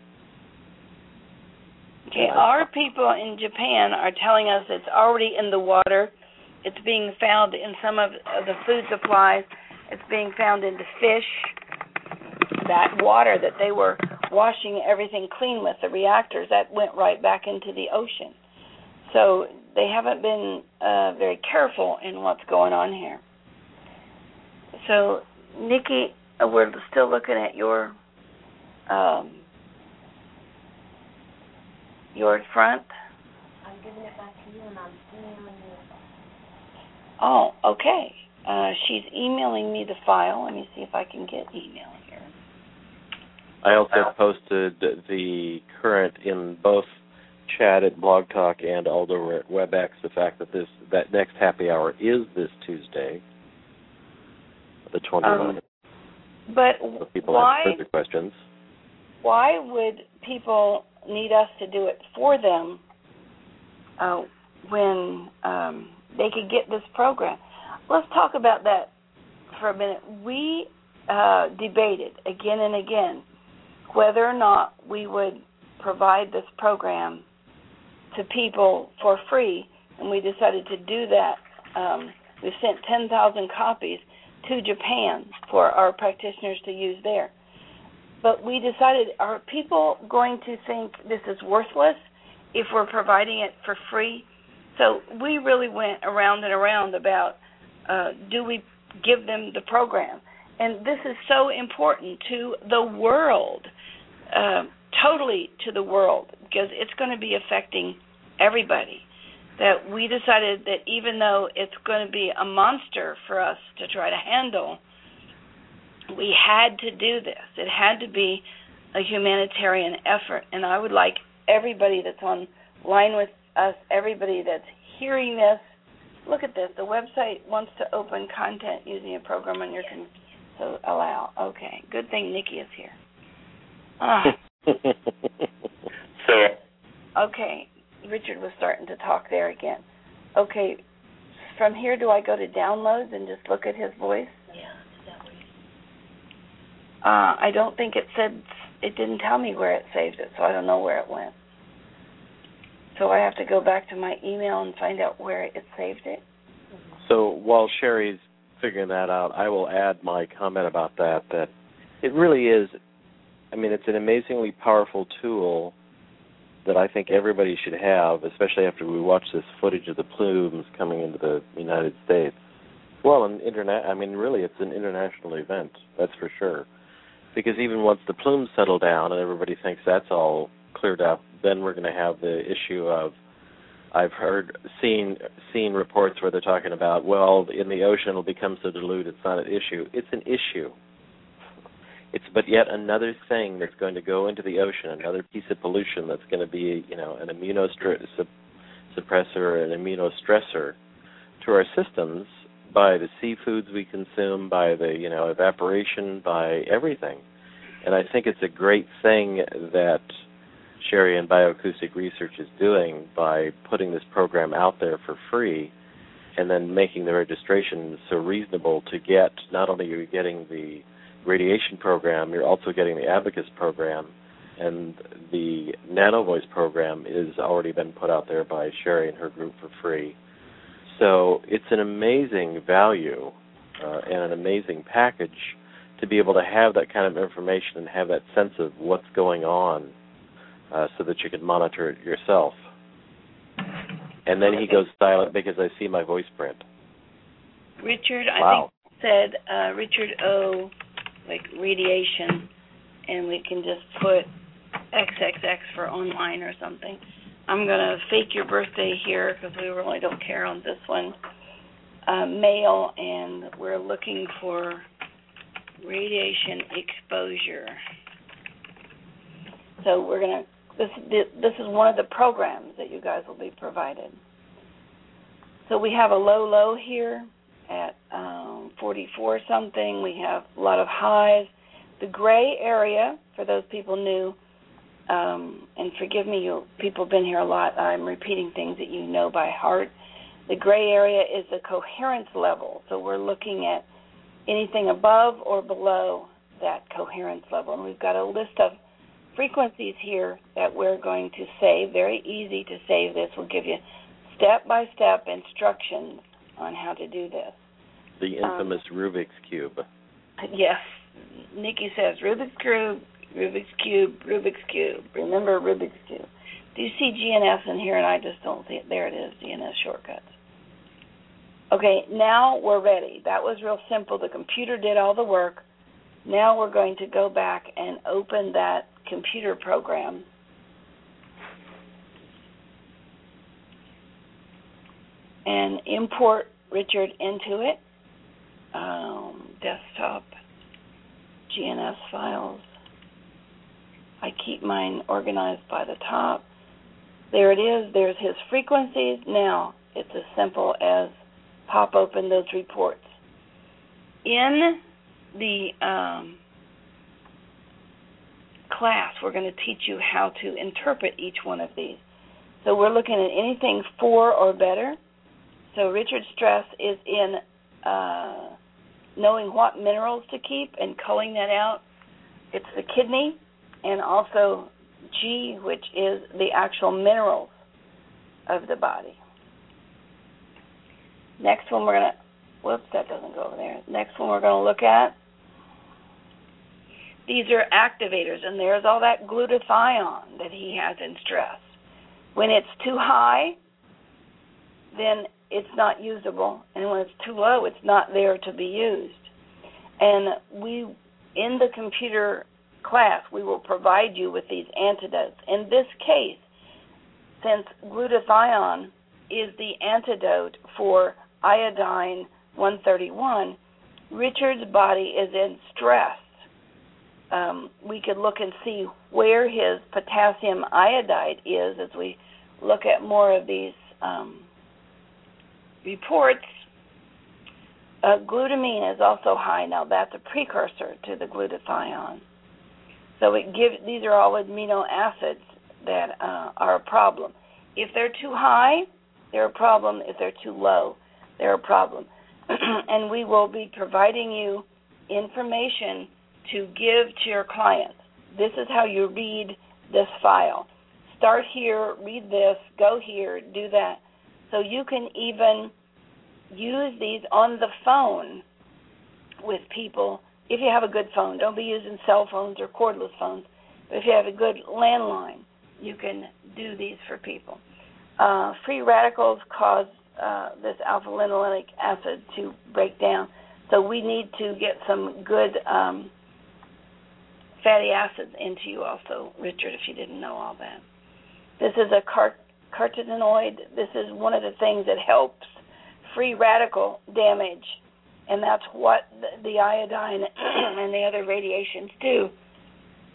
S3: Okay, our people in Japan are telling us it's already in the water. It's being found in some of the food supplies. It's being found in the fish. That water that they were washing everything clean with, the reactors, that went right back into the ocean. So they haven't been uh, very careful in what's going on here. So, Nikki, we're still looking at your um, your front.
S1: I'm giving it back to you, and I'm emailing you.
S3: Oh, okay. Uh, she's emailing me the file. Let me see if I can get email here.
S2: I also posted the current in both chat at Blog Talk and Aldo at WebEx, the fact that this that next happy hour is this Tuesday, the twenty-ninth.
S3: Um, but
S2: so people
S3: why,
S2: have further questions.
S3: Why would people need us to do it for them uh, when um, they could get this program? Let's talk about that for a minute. We uh, debated again and again whether or not we would provide this program to people for free, and we decided to do that. Um, we sent ten thousand copies to Japan for our practitioners to use there. But we decided, are people going to think this is worthless if we're providing it for free? So we really went around and around about uh, do we give them the program? And this is so important to the world, uh, totally to the world, because it's going to be affecting everybody. That we decided that even though it's going to be a monster for us to try to handle, we had to do this. It had to be a humanitarian effort. And I would like everybody that's online with us, everybody that's hearing this, look at this. The website wants to open content using a program on your computer. So allow. Okay. Good thing Nikki is here. Ah.
S2: so.
S3: Okay. Richard was starting to talk there again. Okay. From here, do I go to downloads and just look at his voice?
S1: Yeah, is that what you
S3: Uh, I don't think it said, it didn't tell me where it saved it, so I don't know where it went. So I have to go back to my email and find out where it saved it.
S2: So while Sherry's figuring that out, I will add my comment about that, that it really is, I mean, it's an amazingly powerful tool that I think everybody should have, especially after we watch this footage of the plumes coming into the United States. Well, an interna- I mean, really, it's an international event, that's for sure. Because even once the plumes settle down and everybody thinks that's all cleared up, then we're going to have the issue of, I've heard, seen, seen reports where they're talking about, well, in the ocean it'll become so dilute it's not an issue. It's an issue. It's but yet another thing that's going to go into the ocean, another piece of pollution that's going to be, you know, an immunosuppressive suppressor and immunostressor to our systems by the seafoods we consume, by the, you know, evaporation, by everything. And I think it's a great thing that Sherry and Bioacoustic Research is doing by putting this program out there for free and then making the registration so reasonable to get. Not only are you getting the radiation program, you're also getting the Abacus program, and the NanoVoice program is already been put out there by Sherry and her group for free. So it's an amazing value uh, and an amazing package to be able to have that kind of information and have that sense of what's going on uh, so that you can monitor it yourself. And then he goes silent because I see my voice print.
S3: Richard, I
S2: wow.
S3: think said uh, Richard O, like radiation, and we can just put X X X for online or something. I'm going to fake your birthday here because we really don't care on this one. Uh, male, and we're looking for radiation exposure. So we're going to, this, this is one of the programs that you guys will be provided. So we have a low low here at um, forty-four something. We have a lot of highs. The gray area, for those people new, um, and forgive me, you people have been here a lot, I'm repeating things that you know by heart. The gray area is the coherence level. So we're looking at anything above or below that coherence level. And we've got a list of frequencies here that we're going to save. Very easy to save this. We'll give you step-by-step instructions on how to do this.
S2: The infamous um, Rubik's Cube.
S3: Yes. Nikki says Rubik's Cube, Rubik's Cube, Rubik's Cube. Remember Rubik's Cube. Do you see G N S in here? And I just don't see it. There it is, G N S shortcuts. Okay, now we're ready. That was real simple. The computer did all the work. Now we're going to go back and open that computer program. And import Richard into it. Um, desktop, G N S files. I keep mine organized by the top. There it is. There's his frequencies. Now it's as simple as pop open those reports. In the um, class, we're going to teach you how to interpret each one of these. So we're looking at anything four or better. So Richard's stress is in uh, knowing what minerals to keep and culling that out. It's the kidney, and also G, which is the actual minerals of the body. Next one we're going to, whoops, that doesn't go over there. Next one we're going to look at, these are activators, and there's all that glutathione that he has in stress. When it's too high, then it's not usable, and when it's too low, it's not there to be used. And we, in the computer class, we will provide you with these antidotes. In this case, since glutathione is the antidote for iodine one thirty-one, Richard's body is in stress. Um, we could look and see where his potassium iodide is as we look at more of these um, reports. Uh, glutamine is also high. Now that's a precursor to the glutathione. So it gives, these are all amino acids that uh, are a problem. If they're too high, they're a problem. If they're too low, they're a problem. And we will be providing you information to give to your clients. This is how you read this file. Start here, read this, go here, do that. So you can even use these on the phone with people if you have a good phone. Don't be using cell phones or cordless phones. But if you have a good landline, you can do these for people. Uh, free radicals cause uh, this alpha-linolenic acid to break down. So we need to get some good um, fatty acids into you also, Richard, if you didn't know all that. This is a car- carotenoid. This is one of the things that helps free radical damage, and that's what the, the iodine and the other radiations do.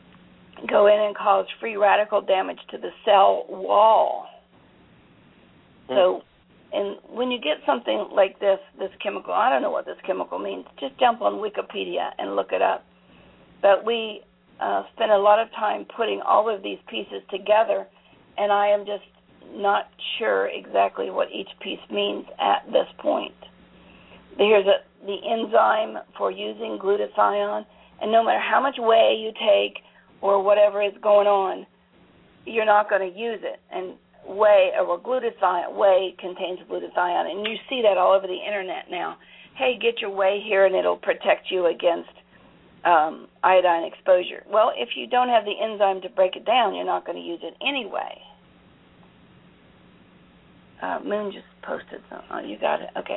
S3: Go in and cause free radical damage to the cell wall. So, and when you get something like this, this chemical, I don't know what this chemical means. Just jump on Wikipedia and look it up. But we uh, spend a lot of time putting all of these pieces together, and I am just not sure exactly what each piece means at this point. Here's a, the enzyme for using glutathione, and no matter how much whey you take or whatever is going on, you're not going to use it. And whey, or glutathione, whey contains glutathione, and you see that all over the internet now. Hey, get your whey here, and it'll protect you against um, iodine exposure. Well, if you don't have the enzyme to break it down, you're not going to use it anyway. Uh, Moon just posted something. Oh, you got it. Okay.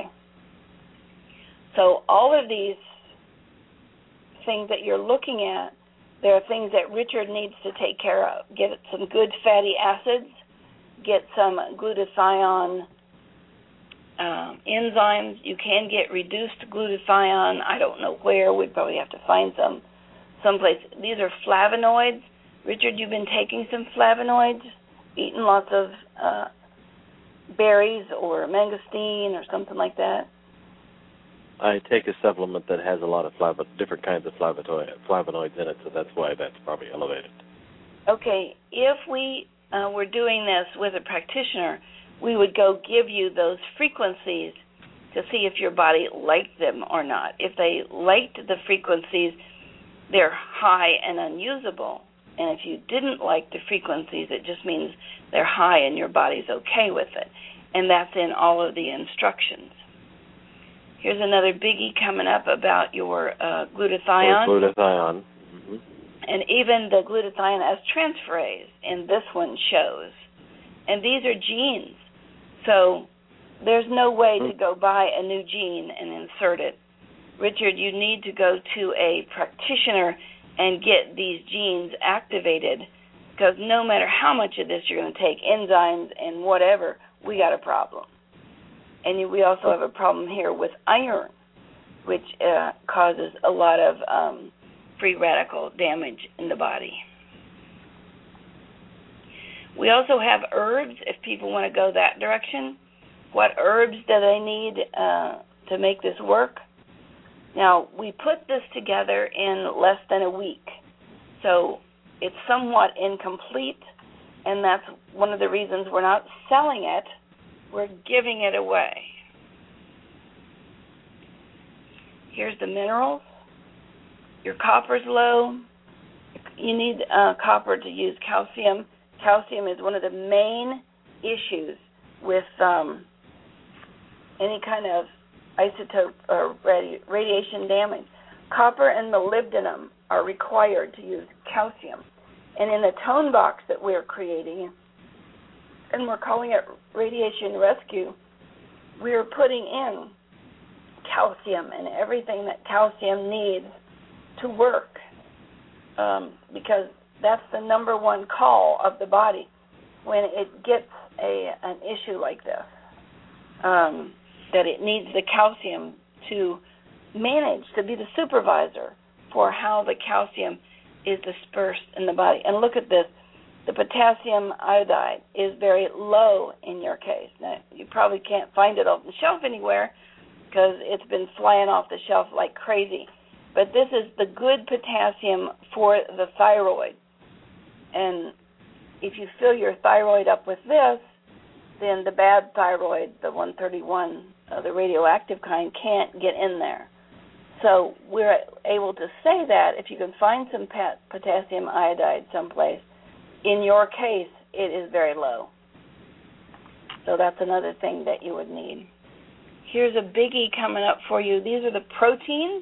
S3: So all of these things that you're looking at, there are things that Richard needs to take care of. Get some good fatty acids, get some glutathione um, enzymes. You can get reduced glutathione. I don't know where. We'd probably have to find some someplace. These are flavonoids. Richard, you've been taking some flavonoids, eating lots of uh, berries or mangosteen or something like that.
S2: I take a supplement that has a lot of flavo- different kinds of flavonoid- flavonoids in it, so that's why that's probably elevated.
S3: Okay, if we uh, were doing this with a practitioner, we would go give you those frequencies to see if your body liked them or not. If they liked the frequencies, they're high and unusable. And if you didn't like the frequencies, it just means they're high and your body's okay with it. And that's in all of the instructions. Here's another biggie coming up about your uh, glutathione.
S2: Or glutathione. Mm-hmm.
S3: And even the glutathione as transferase in this one shows. And these are genes. So there's no way to go buy a new gene and insert it. Richard, you need to go to a practitioner and get these genes activated, because no matter how much of this you're going to take, enzymes and whatever, we got a problem. And we also have a problem here with iron, which uh, causes a lot of um, free radical damage in the body. We also have herbs, if people want to go that direction. What herbs do they need uh, to make this work? Now, we put this together in less than a week, so it's somewhat incomplete, and that's one of the reasons we're not selling it. We're giving it away. Here's the minerals. Your copper's low. You need uh, copper to use calcium. Calcium is one of the main issues with um, any kind of isotope or radi- radiation damage. Copper and molybdenum are required to use calcium. And in the tone box that we're creating, and we're calling it Radiation Rescue, we're putting in calcium and everything that calcium needs to work, um, because that's the number one call of the body when it gets a an issue like this, um, that it needs the calcium to manage, to be the supervisor for how the calcium is dispersed in the body. And look at this. The potassium iodide is very low in your case. Now, you probably can't find it off the shelf anywhere because it's been flying off the shelf like crazy. But this is the good potassium for the thyroid. And if you fill your thyroid up with this, then the bad thyroid, the one thirty-one, uh, the radioactive kind, can't get in there. So we're able to say that if you can find some pat- potassium iodide someplace, in your case, it is very low. So that's another thing that you would need. Here's a biggie coming up for you. These are the proteins.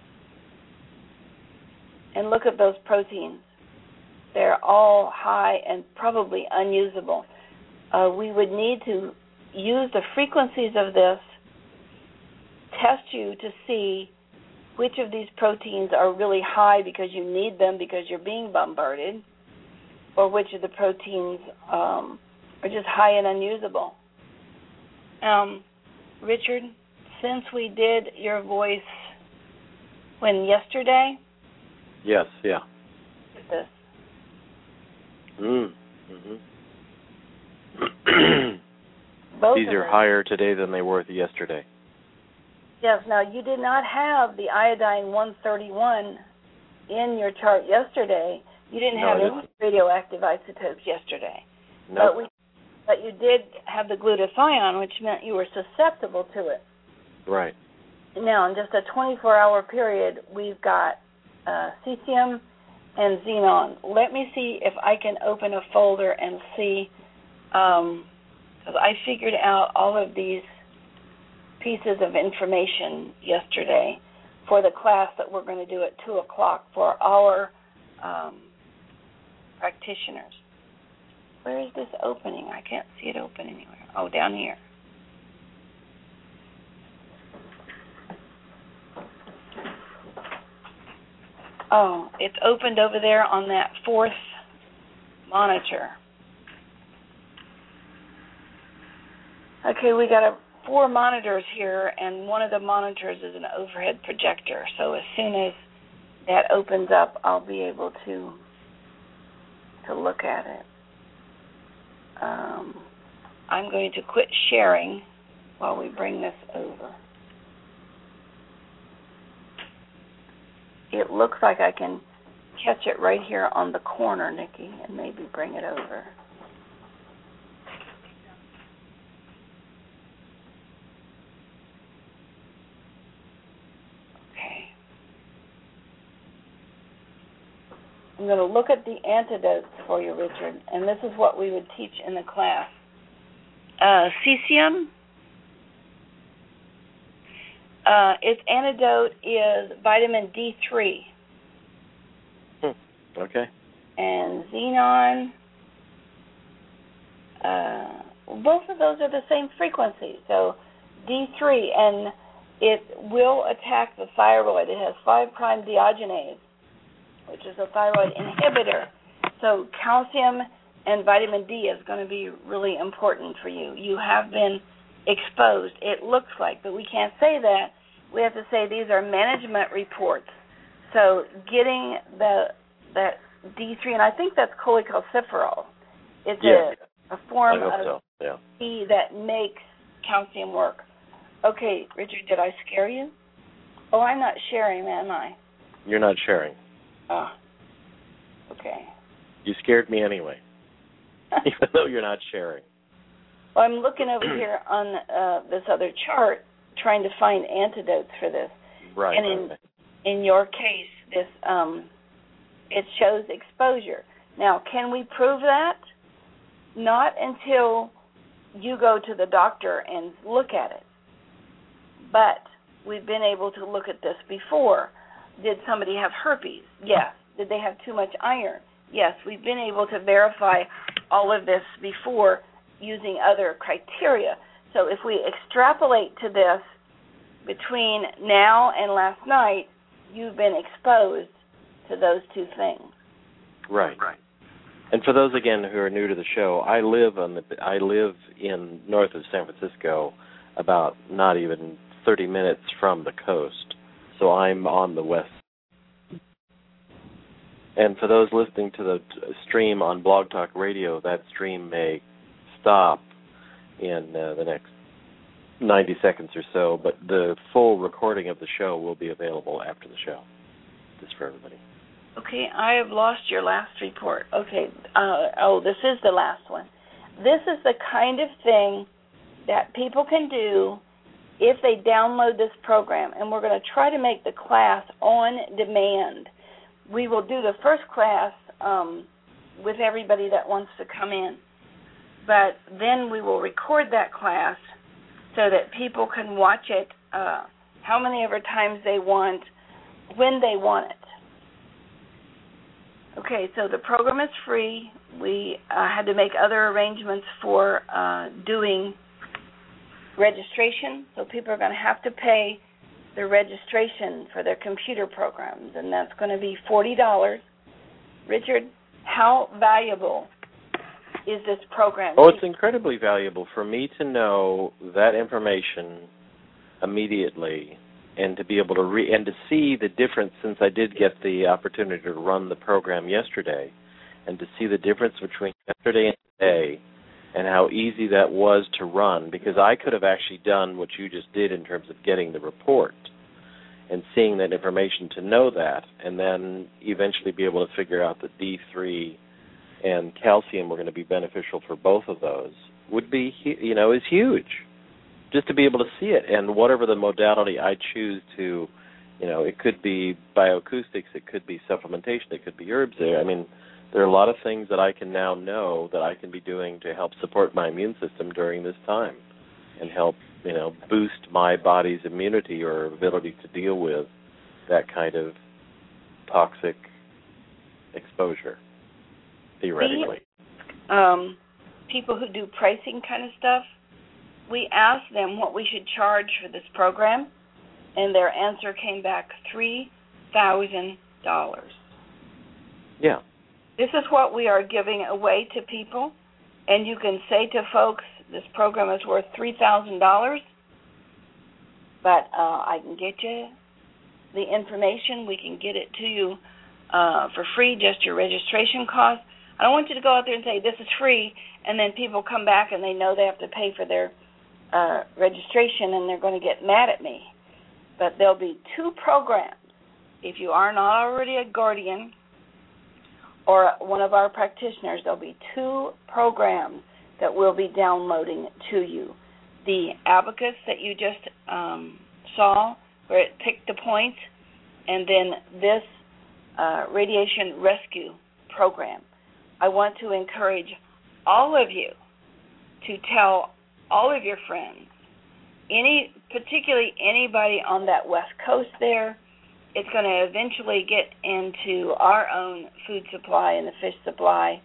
S3: And look at those proteins. They're all high and probably unusable. Uh, we would need to use the frequencies of this, test you to see which of these proteins are really high because you need them because you're being bombarded, or which of the proteins um, are just high and unusable. Um, Richard, since we did your voice when yesterday?
S2: Yes, yeah.
S3: Look at this.
S2: Mm. Mm-hmm.
S3: both
S2: These
S3: of
S2: are
S3: those.
S2: higher today than they were yesterday.
S3: Yes. Now, you did not have the iodine one thirty-one in your chart yesterday. You didn't
S2: No,
S3: have
S2: I
S3: any
S2: didn't.
S3: radioactive isotopes yesterday.
S2: Nope.
S3: But, we, but you did have the glutathione, which meant you were susceptible to it.
S2: Right.
S3: Now, in just a twenty-four hour period, we've got uh, cesium and xenon. Let me see if I can open a folder and see, because um, I figured out all of these pieces of information yesterday for the class that we're going to do at two o'clock for our um, practitioners. Where is this opening? I can't see it open anywhere. Oh, down here. Oh, it's opened over there on that fourth monitor. Okay, we got a, four monitors here, and one of the monitors is an overhead projector. So as soon as that opens up, I'll be able to to look at it. Um, I'm going to quit sharing while we bring this over. It looks like I can catch it right here on the corner, Nikki, and maybe bring it over. Okay. I'm going to look at the antidotes for you, Richard, and this is what we would teach in the class. Uh, cesium. Uh, its antidote is vitamin D three.
S2: Hmm. Okay.
S3: And xenon, uh, both of those are the same frequency. So D three, and it will attack the thyroid. It has five prime dehydrogenase, which is a thyroid inhibitor. So calcium and vitamin D is going to be really important for you. You have been exposed, it looks like, but we can't say that. We have to say these are management reports. So getting the that D three, and I think that's cholecalciferol. It's
S2: yeah.
S3: a, a form
S2: I hope
S3: of
S2: so. Yeah.
S3: D that makes calcium work. Okay, Richard, did I scare you? Oh, I'm not sharing, am I?
S2: You're not sharing.
S3: Oh, okay.
S2: You scared me anyway, even though you're not sharing.
S3: Well, I'm looking over here on uh, this other chart, trying to find antidotes for this.
S2: Right.
S3: And in
S2: okay.
S3: in your case, this um, it shows exposure. Now, can we prove that? Not until you go to the doctor and look at it. But we've been able to look at this before. Did somebody have herpes? Yes. Did they have too much iron? Yes. We've been able to verify all of this before using other criteria. So if we extrapolate to this, between now and last night, you've been exposed to those two things.
S2: Right. Right. And for those again who are new to the show, I live on the I live in north of San Francisco, about not even thirty minutes from the coast. So I'm on the west. And for those listening to the stream on Blog Talk Radio, that stream may stop in uh, the next ninety seconds or so, but the full recording of the show will be available after the show. Just for everybody.
S3: Okay, I have lost your last report. Okay, uh, oh, this is the last one. This is the kind of thing that people can do if they download this program, and we're going to try to make the class on demand. We will do the first class um, with everybody that wants to come in, but then we will record that class so that people can watch it uh, how many ever times they want, when they want it. Okay, so the program is free. We uh, had to make other arrangements for uh, doing registration, so people are going to have to pay the registration for their computer programs, and that's going to be forty dollars. Richard, how valuable is this program?
S2: Oh, it's incredibly valuable for me to know that information immediately, and to be able to re- and to see the difference, since I did get the opportunity to run the program yesterday, and to see the difference between yesterday and today, and how easy that was to run, because I could have actually done what you just did in terms of getting the report and seeing that information to know that, and then eventually be able to figure out that D three and calcium were going to be beneficial for both of those would be, you know, is huge. Just to be able to see it, and whatever the modality I choose to, you know, it could be bioacoustics, it could be supplementation, it could be herbs. There, I mean, there are a lot of things that I can now know that I can be doing to help support my immune system during this time, and help, you know, boost my body's immunity or ability to deal with that kind of toxic exposure, theoretically.
S3: We, um, people who do pricing kind of stuff, we asked them what we should charge for this program, and their answer came back three thousand dollars.
S2: Yeah.
S3: This is what we are giving away to people, and you can say to folks, this program is worth three thousand dollars, but uh, I can get you the information. We can get it to you uh, for free, just your registration cost. I don't want you to go out there and say, this is free, and then people come back and they know they have to pay for their uh, registration, and they're going to get mad at me. But there'll be two programs. If you are not already a guardian or one of our practitioners, there'll be two programs that we'll be downloading to you. The Abacus that you just um, saw, where it picked the points, and then this uh, radiation rescue program. I want to encourage all of you to tell all of your friends, any, particularly anybody on that west coast there. It's going to eventually get into our own food supply and the fish supply.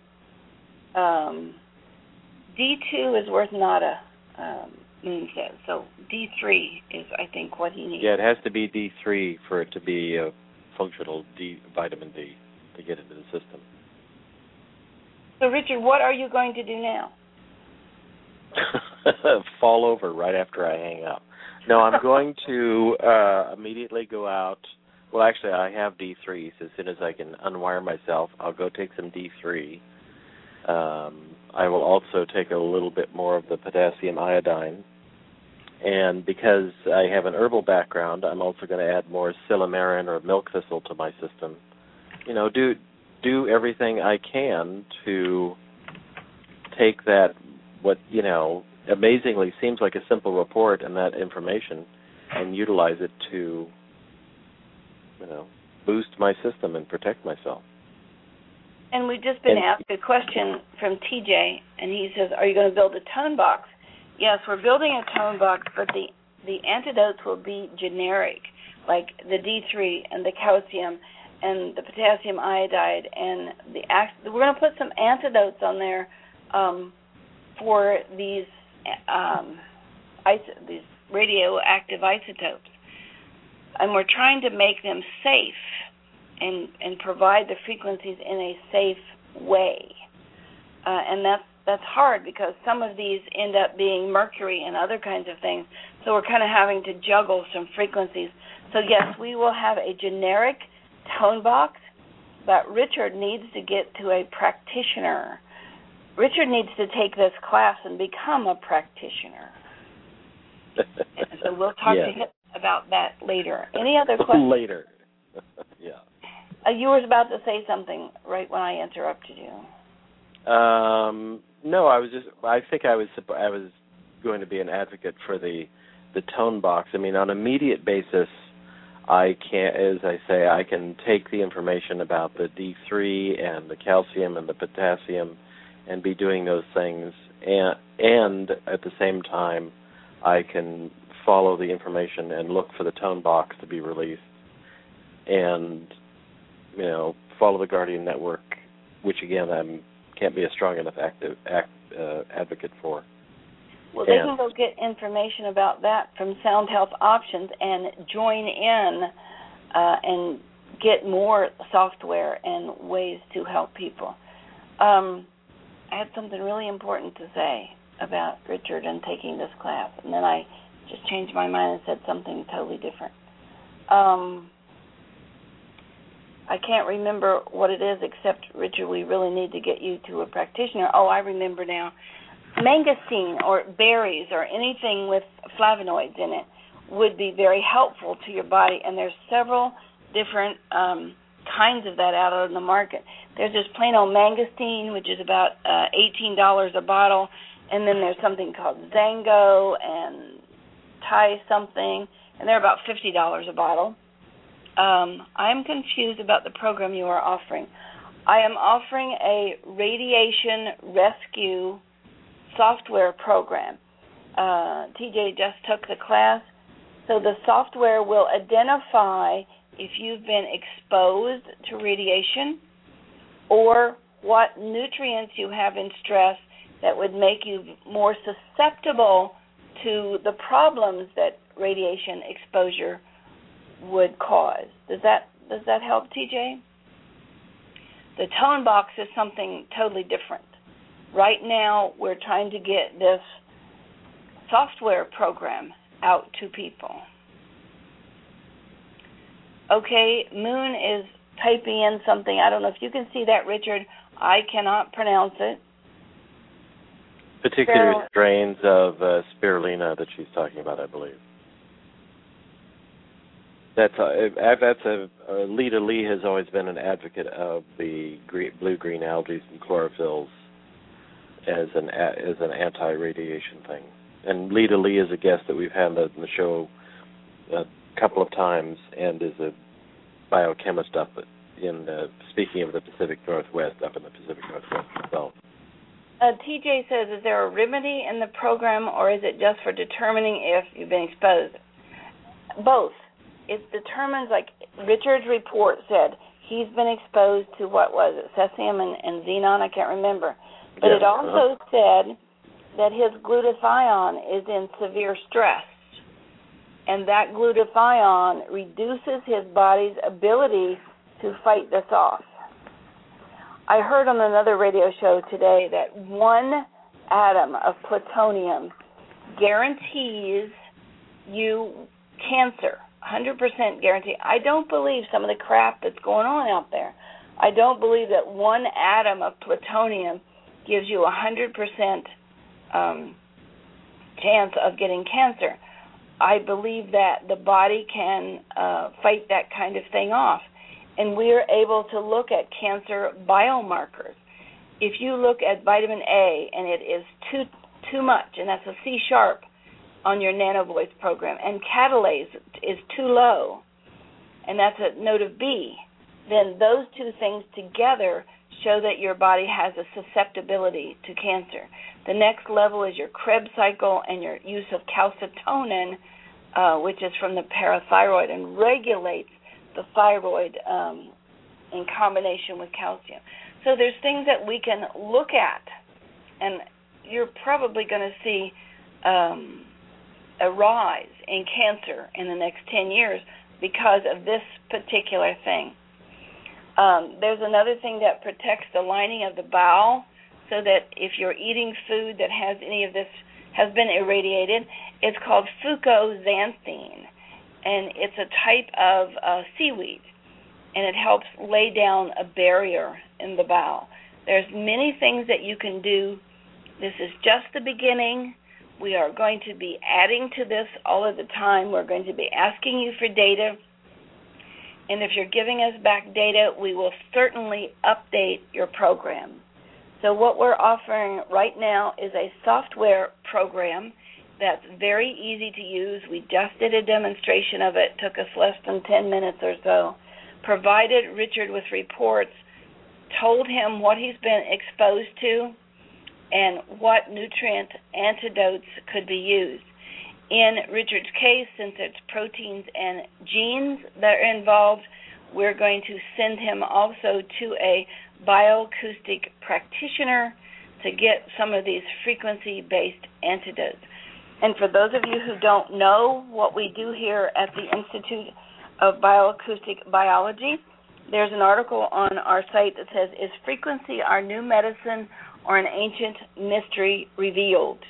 S3: Um, D two is worth nada, um, Moon says. So D three is, I think, what he needs.
S2: Yeah, it has to be D three for it to be a functional D, vitamin D to get into the system.
S3: So, Richard, what are you going to do now?
S2: Fall over right after I hang up. No, I'm going to uh, immediately go out. Well, actually, I have D three, so as soon as I can unwire myself, I'll go take some D three. Um, I will also take a little bit more of the potassium iodine. And because I have an herbal background, I'm also going to add more silymarin or milk thistle to my system. You know, do do everything I can to take that, what, you know, amazingly seems like a simple report and that information, and utilize it to, you know, boost my system and protect myself.
S3: And we've just been
S2: and,
S3: asked a question from T J, and he says, are you going to build a tone box? Yes, we're building a tone box, but the, the antidotes will be generic, like the D three and the calcium and the potassium iodide, and the we're going to put some antidotes on there um, for these um, iso- these radioactive isotopes, and we're trying to make them safe and and provide the frequencies in a safe way, uh, and that's that's hard because some of these end up being mercury and other kinds of things. So we're kind of having to juggle some frequencies. So yes, we will have a generic tone box, but Richard needs to get to a practitioner. Richard needs to take this class and become a practitioner. And so we'll talk
S2: yeah.
S3: to him about that later. Any other questions?
S2: Later. yeah.
S3: Uh, you were about to say something right when I interrupted you.
S2: Um, no, I was just. I think I was. I was going to be an advocate for the the tone box. I mean, on an immediate basis, I can, as I say, I can take the information about the D three and the calcium and the potassium, and be doing those things, and and at the same time, I can follow the information and look for the tone box to be released, and you know, follow the Guardian Network, which again I'm can't be a strong enough active act, uh, advocate for.
S3: Well, they can go get information about that from Sound Health Options and join in uh, and get more software and ways to help people. Um, I had something really important to say about Richard and taking this class, and then I just changed my mind and said something totally different. Um, I can't remember what it is except, Richard, we really need to get you to a practitioner. Oh, I remember now. mangosteen or berries or anything with flavonoids in it would be very helpful to your body, and there's several different um, kinds of that out on the market. There's just plain old mangosteen, which is about uh, eighteen dollars a bottle, and then there's something called Zango and Thai something, and they're about fifty dollars a bottle. Um, I'm confused about the program you are offering. I am offering a radiation rescue software program. Uh, T J just took the class. So the software will identify if you've been exposed to radiation or what nutrients you have in stress that would make you more susceptible to the problems that radiation exposure would cause. Does that does that help, T J? The tone box is something totally different. Right now, we're trying to get this software program out to people. Okay, Moon is typing in something. I don't know if you can see that, Richard. I cannot pronounce it.
S2: Particular
S3: So,
S2: strains of uh, spirulina that she's talking about, I believe. That's a, that's a, uh, Lita Lee has always been an advocate of the green, blue-green algae and chlorophylls as an as an anti-radiation thing. And Lita Lee is a guest that we've had on the show a couple of times, and is a biochemist up in the, speaking of the Pacific Northwest, up in the Pacific Northwest itself.
S3: Uh, T J says, is there a remedy in the program, or is it just for determining if you've been exposed? Both. It determines, like Richard's report said, he's been exposed to, what was it, cesium and, and xenon, I can't remember. But
S2: yeah.
S3: it also uh-huh. said that his glutathione is in severe stress, and that glutathione reduces his body's ability to fight this off. I heard on another radio show today that one atom of plutonium guarantees you cancer. one hundred percent guarantee. I don't believe some of the crap that's going on out there. I don't believe that one atom of plutonium gives you a one hundred percent um, chance of getting cancer. I believe that the body can uh, fight that kind of thing off. And we are able to look at cancer biomarkers. If you look at vitamin A and it is too too much, and that's a C sharp on your NanoVoice program, and catalase is too low, and that's a note of B, then those two things together show that your body has a susceptibility to cancer. The next level is your Krebs cycle and your use of calcitonin, uh, which is from the parathyroid and regulates the thyroid um, in combination with calcium. So there's things that we can look at, and you're probably going to see um, a rise in cancer in the next ten years because of this particular thing. Um, there's another thing that protects the lining of the bowel, so that if you're eating food that has any of this, has been irradiated, it's called fucoxanthine, and it's a type of uh, seaweed, and it helps lay down a barrier in the bowel. There's many things that you can do. This is just the beginning. We are going to be adding to this all of the time. We're going to be asking you for data. And if you're giving us back data, we will certainly update your program. So what we're offering right now is a software program that's very easy to use. We just did a demonstration of it. It took us less than ten minutes or so. Provided Richard with reports, told him what he's been exposed to, and what nutrient antidotes could be used. In Richard's case, since it's proteins and genes that are involved, we're going to send him also to a bioacoustic practitioner to get some of these frequency-based antidotes. And for those of you who don't know what we do here at the Institute of Bioacoustic Biology, there's an article on our site that says, "Is frequency our new medicine or an ancient mystery revealed?"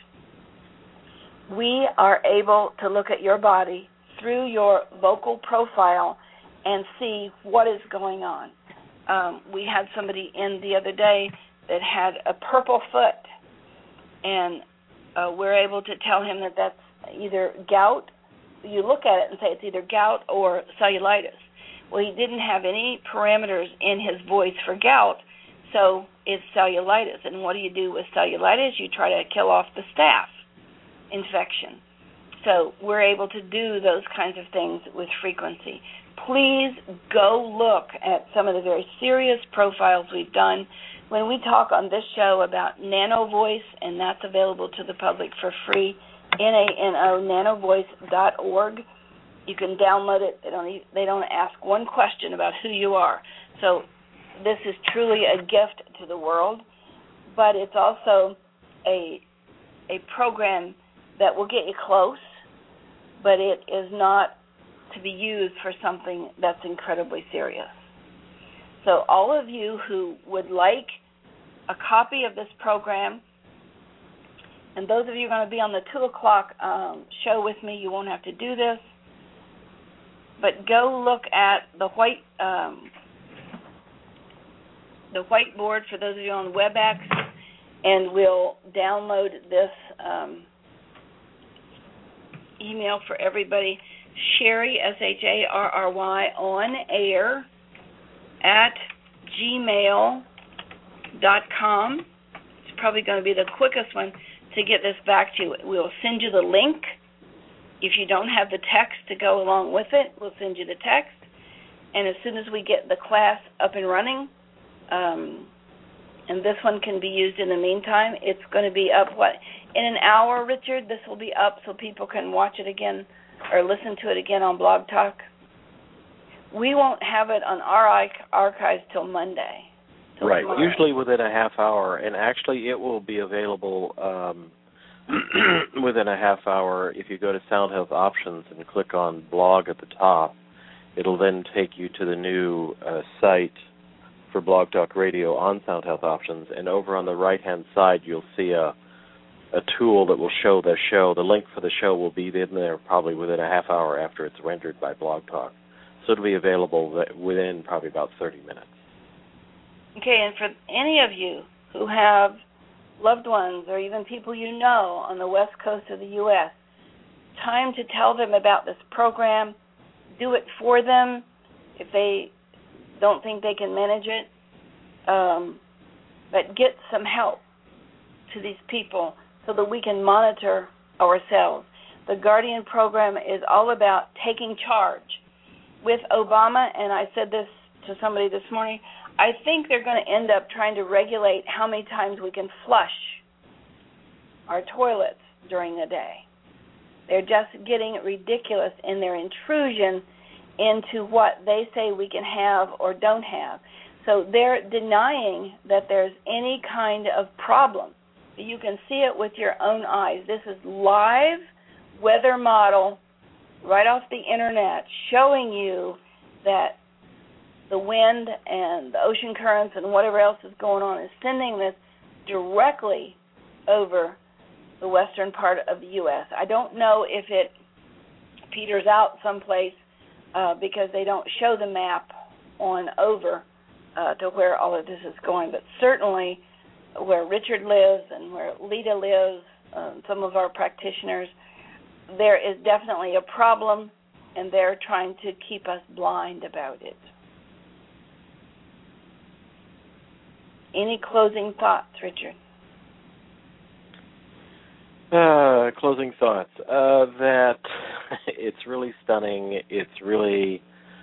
S3: We are able to look at your body through your vocal profile and see what is going on. Um, we had somebody in the other day that had a purple foot, and uh, we're able to tell him that that's either gout. You look at it and say it's either gout or cellulitis. Well, he didn't have any parameters in his voice for gout, so it's cellulitis. And what do you do with cellulitis? You try to kill off the staph infection. So we're able to do those kinds of things with frequency. Please go look at some of the very serious profiles we've done. When we talk on this show about Nano Voice, and that's available to the public for free, N A N O, nanovoice dot org. You can download it. They don't, they don't ask one question about who you are. So this is truly a gift to the world, but it's also a a program that will get you close, but it is not to be used for something that's incredibly serious. So all of you who would like a copy of this program, and those of you who are going to be on the two o'clock um, show with me, you won't have to do this, but go look at the white um, the whiteboard for those of you on WebEx, and we'll download this um, email for everybody. Sherry, S H A R R Y, on air at gmail dot com. It's probably going to be the quickest one to get this back to you. We'll send you the link. If you don't have the text to go along with it, we'll send you the text. And as soon as we get the class up and running, um, and this one can be used in the meantime, it's going to be up, what, in an hour, Richard? This will be up so people can watch it again or listen to it again on Blog Talk. We won't have it on our archives till Monday. Till
S2: right,
S3: tomorrow.
S2: Usually within a half hour, and actually it will be available um, within a half hour. If you go to Sound Health Options and click on Blog at the top, it'll then take you to the new uh, site for Blog Talk Radio on Sound Health Options, and over on the right-hand side you'll see a a tool that will show the show. The link for the show will be in there probably within a half hour after it's rendered by Blog Talk. So it'll be available within probably about thirty minutes.
S3: Okay, and for any of you who have loved ones or even people you know on the west coast of the U S, time to tell them about this program. Do it for them if they don't think they can manage it. Um, but get some help to these people so that we can monitor ourselves. The Guardian program is all about taking charge. With Obama, and I said this to somebody this morning, I think they're going to end up trying to regulate how many times we can flush our toilets during the day. They're just getting ridiculous in their intrusion into what they say we can have or don't have. So they're denying that there's any kind of problem. You can see it with your own eyes. This is live weather model right off the internet showing you that the wind and the ocean currents and whatever else is going on is sending this directly over the western part of the U S. I don't know if it peters out someplace uh, because they don't show the map on over uh, to where all of this is going, but certainly where Richard lives and where Lita lives, um, some of our practitioners, there is definitely a problem, and they're trying to keep us blind about it. Any closing thoughts, Richard?
S2: Uh, closing thoughts. Uh, that it's really stunning. It's really...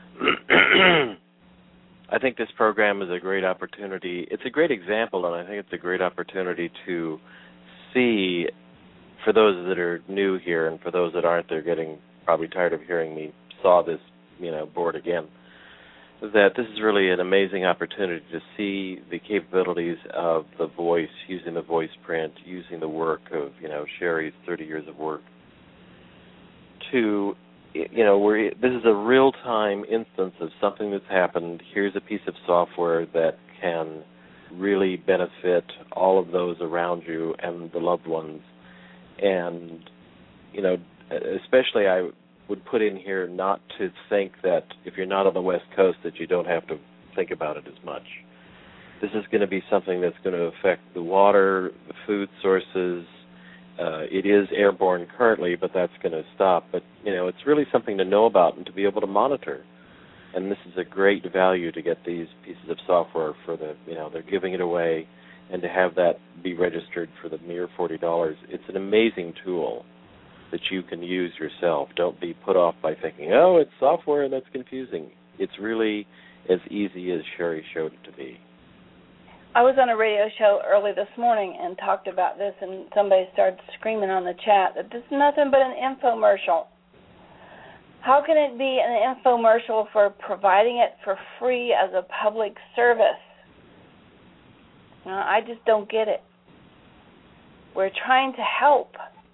S2: I think this program is a great opportunity. It's a great example, and I think it's a great opportunity to see, for those that are new here and for those that aren't, they're getting probably tired of hearing me saw this, you know, board again, that this is really an amazing opportunity to see the capabilities of the voice, using the voice print, using the work of, you know, Sherry's thirty years of work to, you know, we're, this is a real-time instance of something that's happened. Here's a piece of software that can really benefit all of those around you and the loved ones. And, you know, especially I would put in here not to think that if you're not on the West Coast that you don't have to think about it as much. This is going to be something that's going to affect the water, the food sources. Uh, it is airborne currently, but that's going to stop. But, you know, it's really something to know about and to be able to monitor. And this is a great value to get these pieces of software for the, you know, they're giving it away, and to have that be registered for the mere forty dollars. It's an amazing tool that you can use yourself. Don't be put off by thinking, oh, it's software and that's confusing. It's really as easy as Sherry showed it to be.
S3: I was on a radio show early this morning and talked about this, and somebody started screaming on the chat that this is nothing but an infomercial. How can it be an infomercial for providing it for free as a public service? You know, I just don't get it. We're trying to help.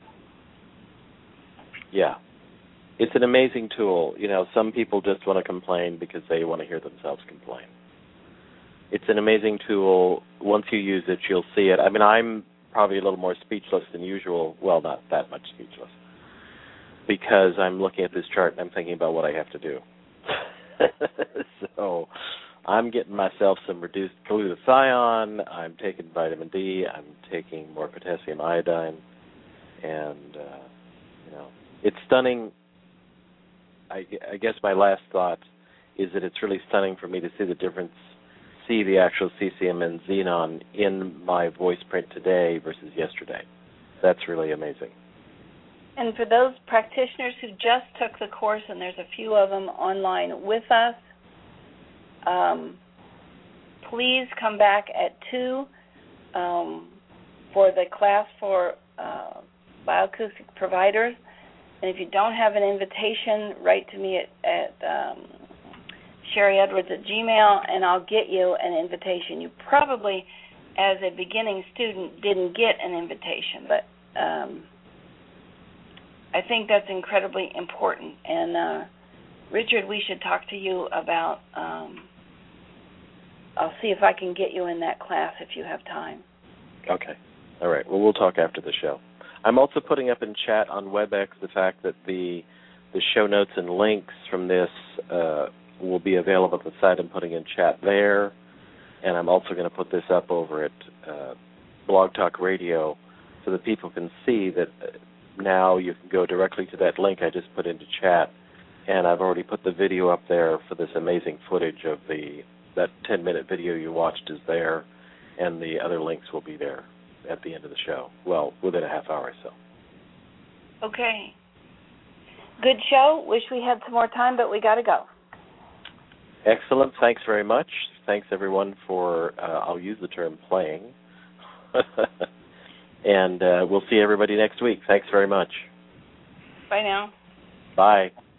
S2: Yeah. It's an amazing tool. You know, some people just want to complain because they want to hear themselves complain. It's an amazing tool. Once you use it, you'll see it. I mean, I'm probably a little more speechless than usual. Well, not that much speechless, because I'm looking at this chart and I'm thinking about what I have to do. So I'm getting myself some reduced glutathione. I'm taking vitamin D. I'm taking more potassium iodine. And, uh, you know, it's stunning. I, I guess my last thought is that it's really stunning for me to see the difference, see the actual C C M N xenon in my voice print today versus yesterday. That's really amazing.
S3: And for those practitioners who just took the course, and there's a few of them online with us, um, please come back at two um, for the class for uh, bioacoustic providers. And if you don't have an invitation, write to me at, at um, Sherry Edwards at Gmail, and I'll get you an invitation. You probably, as a beginning student, didn't get an invitation, but um, I think that's incredibly important. And, uh, Richard, we should talk to you about, um, I'll see if I can get you in that class if you have time.
S2: Okay. All right. Well, we'll talk after the show. I'm also putting up in chat on WebEx the fact that the the show notes and links from this uh, will be available at the site. I'm putting in chat there. And I'm also going to put this up over at uh, Blog Talk Radio so that people can see that now you can go directly to that link I just put into chat. And I've already put the video up there for this amazing footage of the that ten-minute video you watched is there, and the other links will be there at the end of the show. Well, within a half hour or so.
S3: Okay. Good show. Wish we had some more time, but we got to go.
S2: Excellent. Thanks very much. Thanks, everyone, for, uh, I'll use the term playing. And uh, we'll see everybody next week. Thanks very much.
S3: Bye now.
S2: Bye.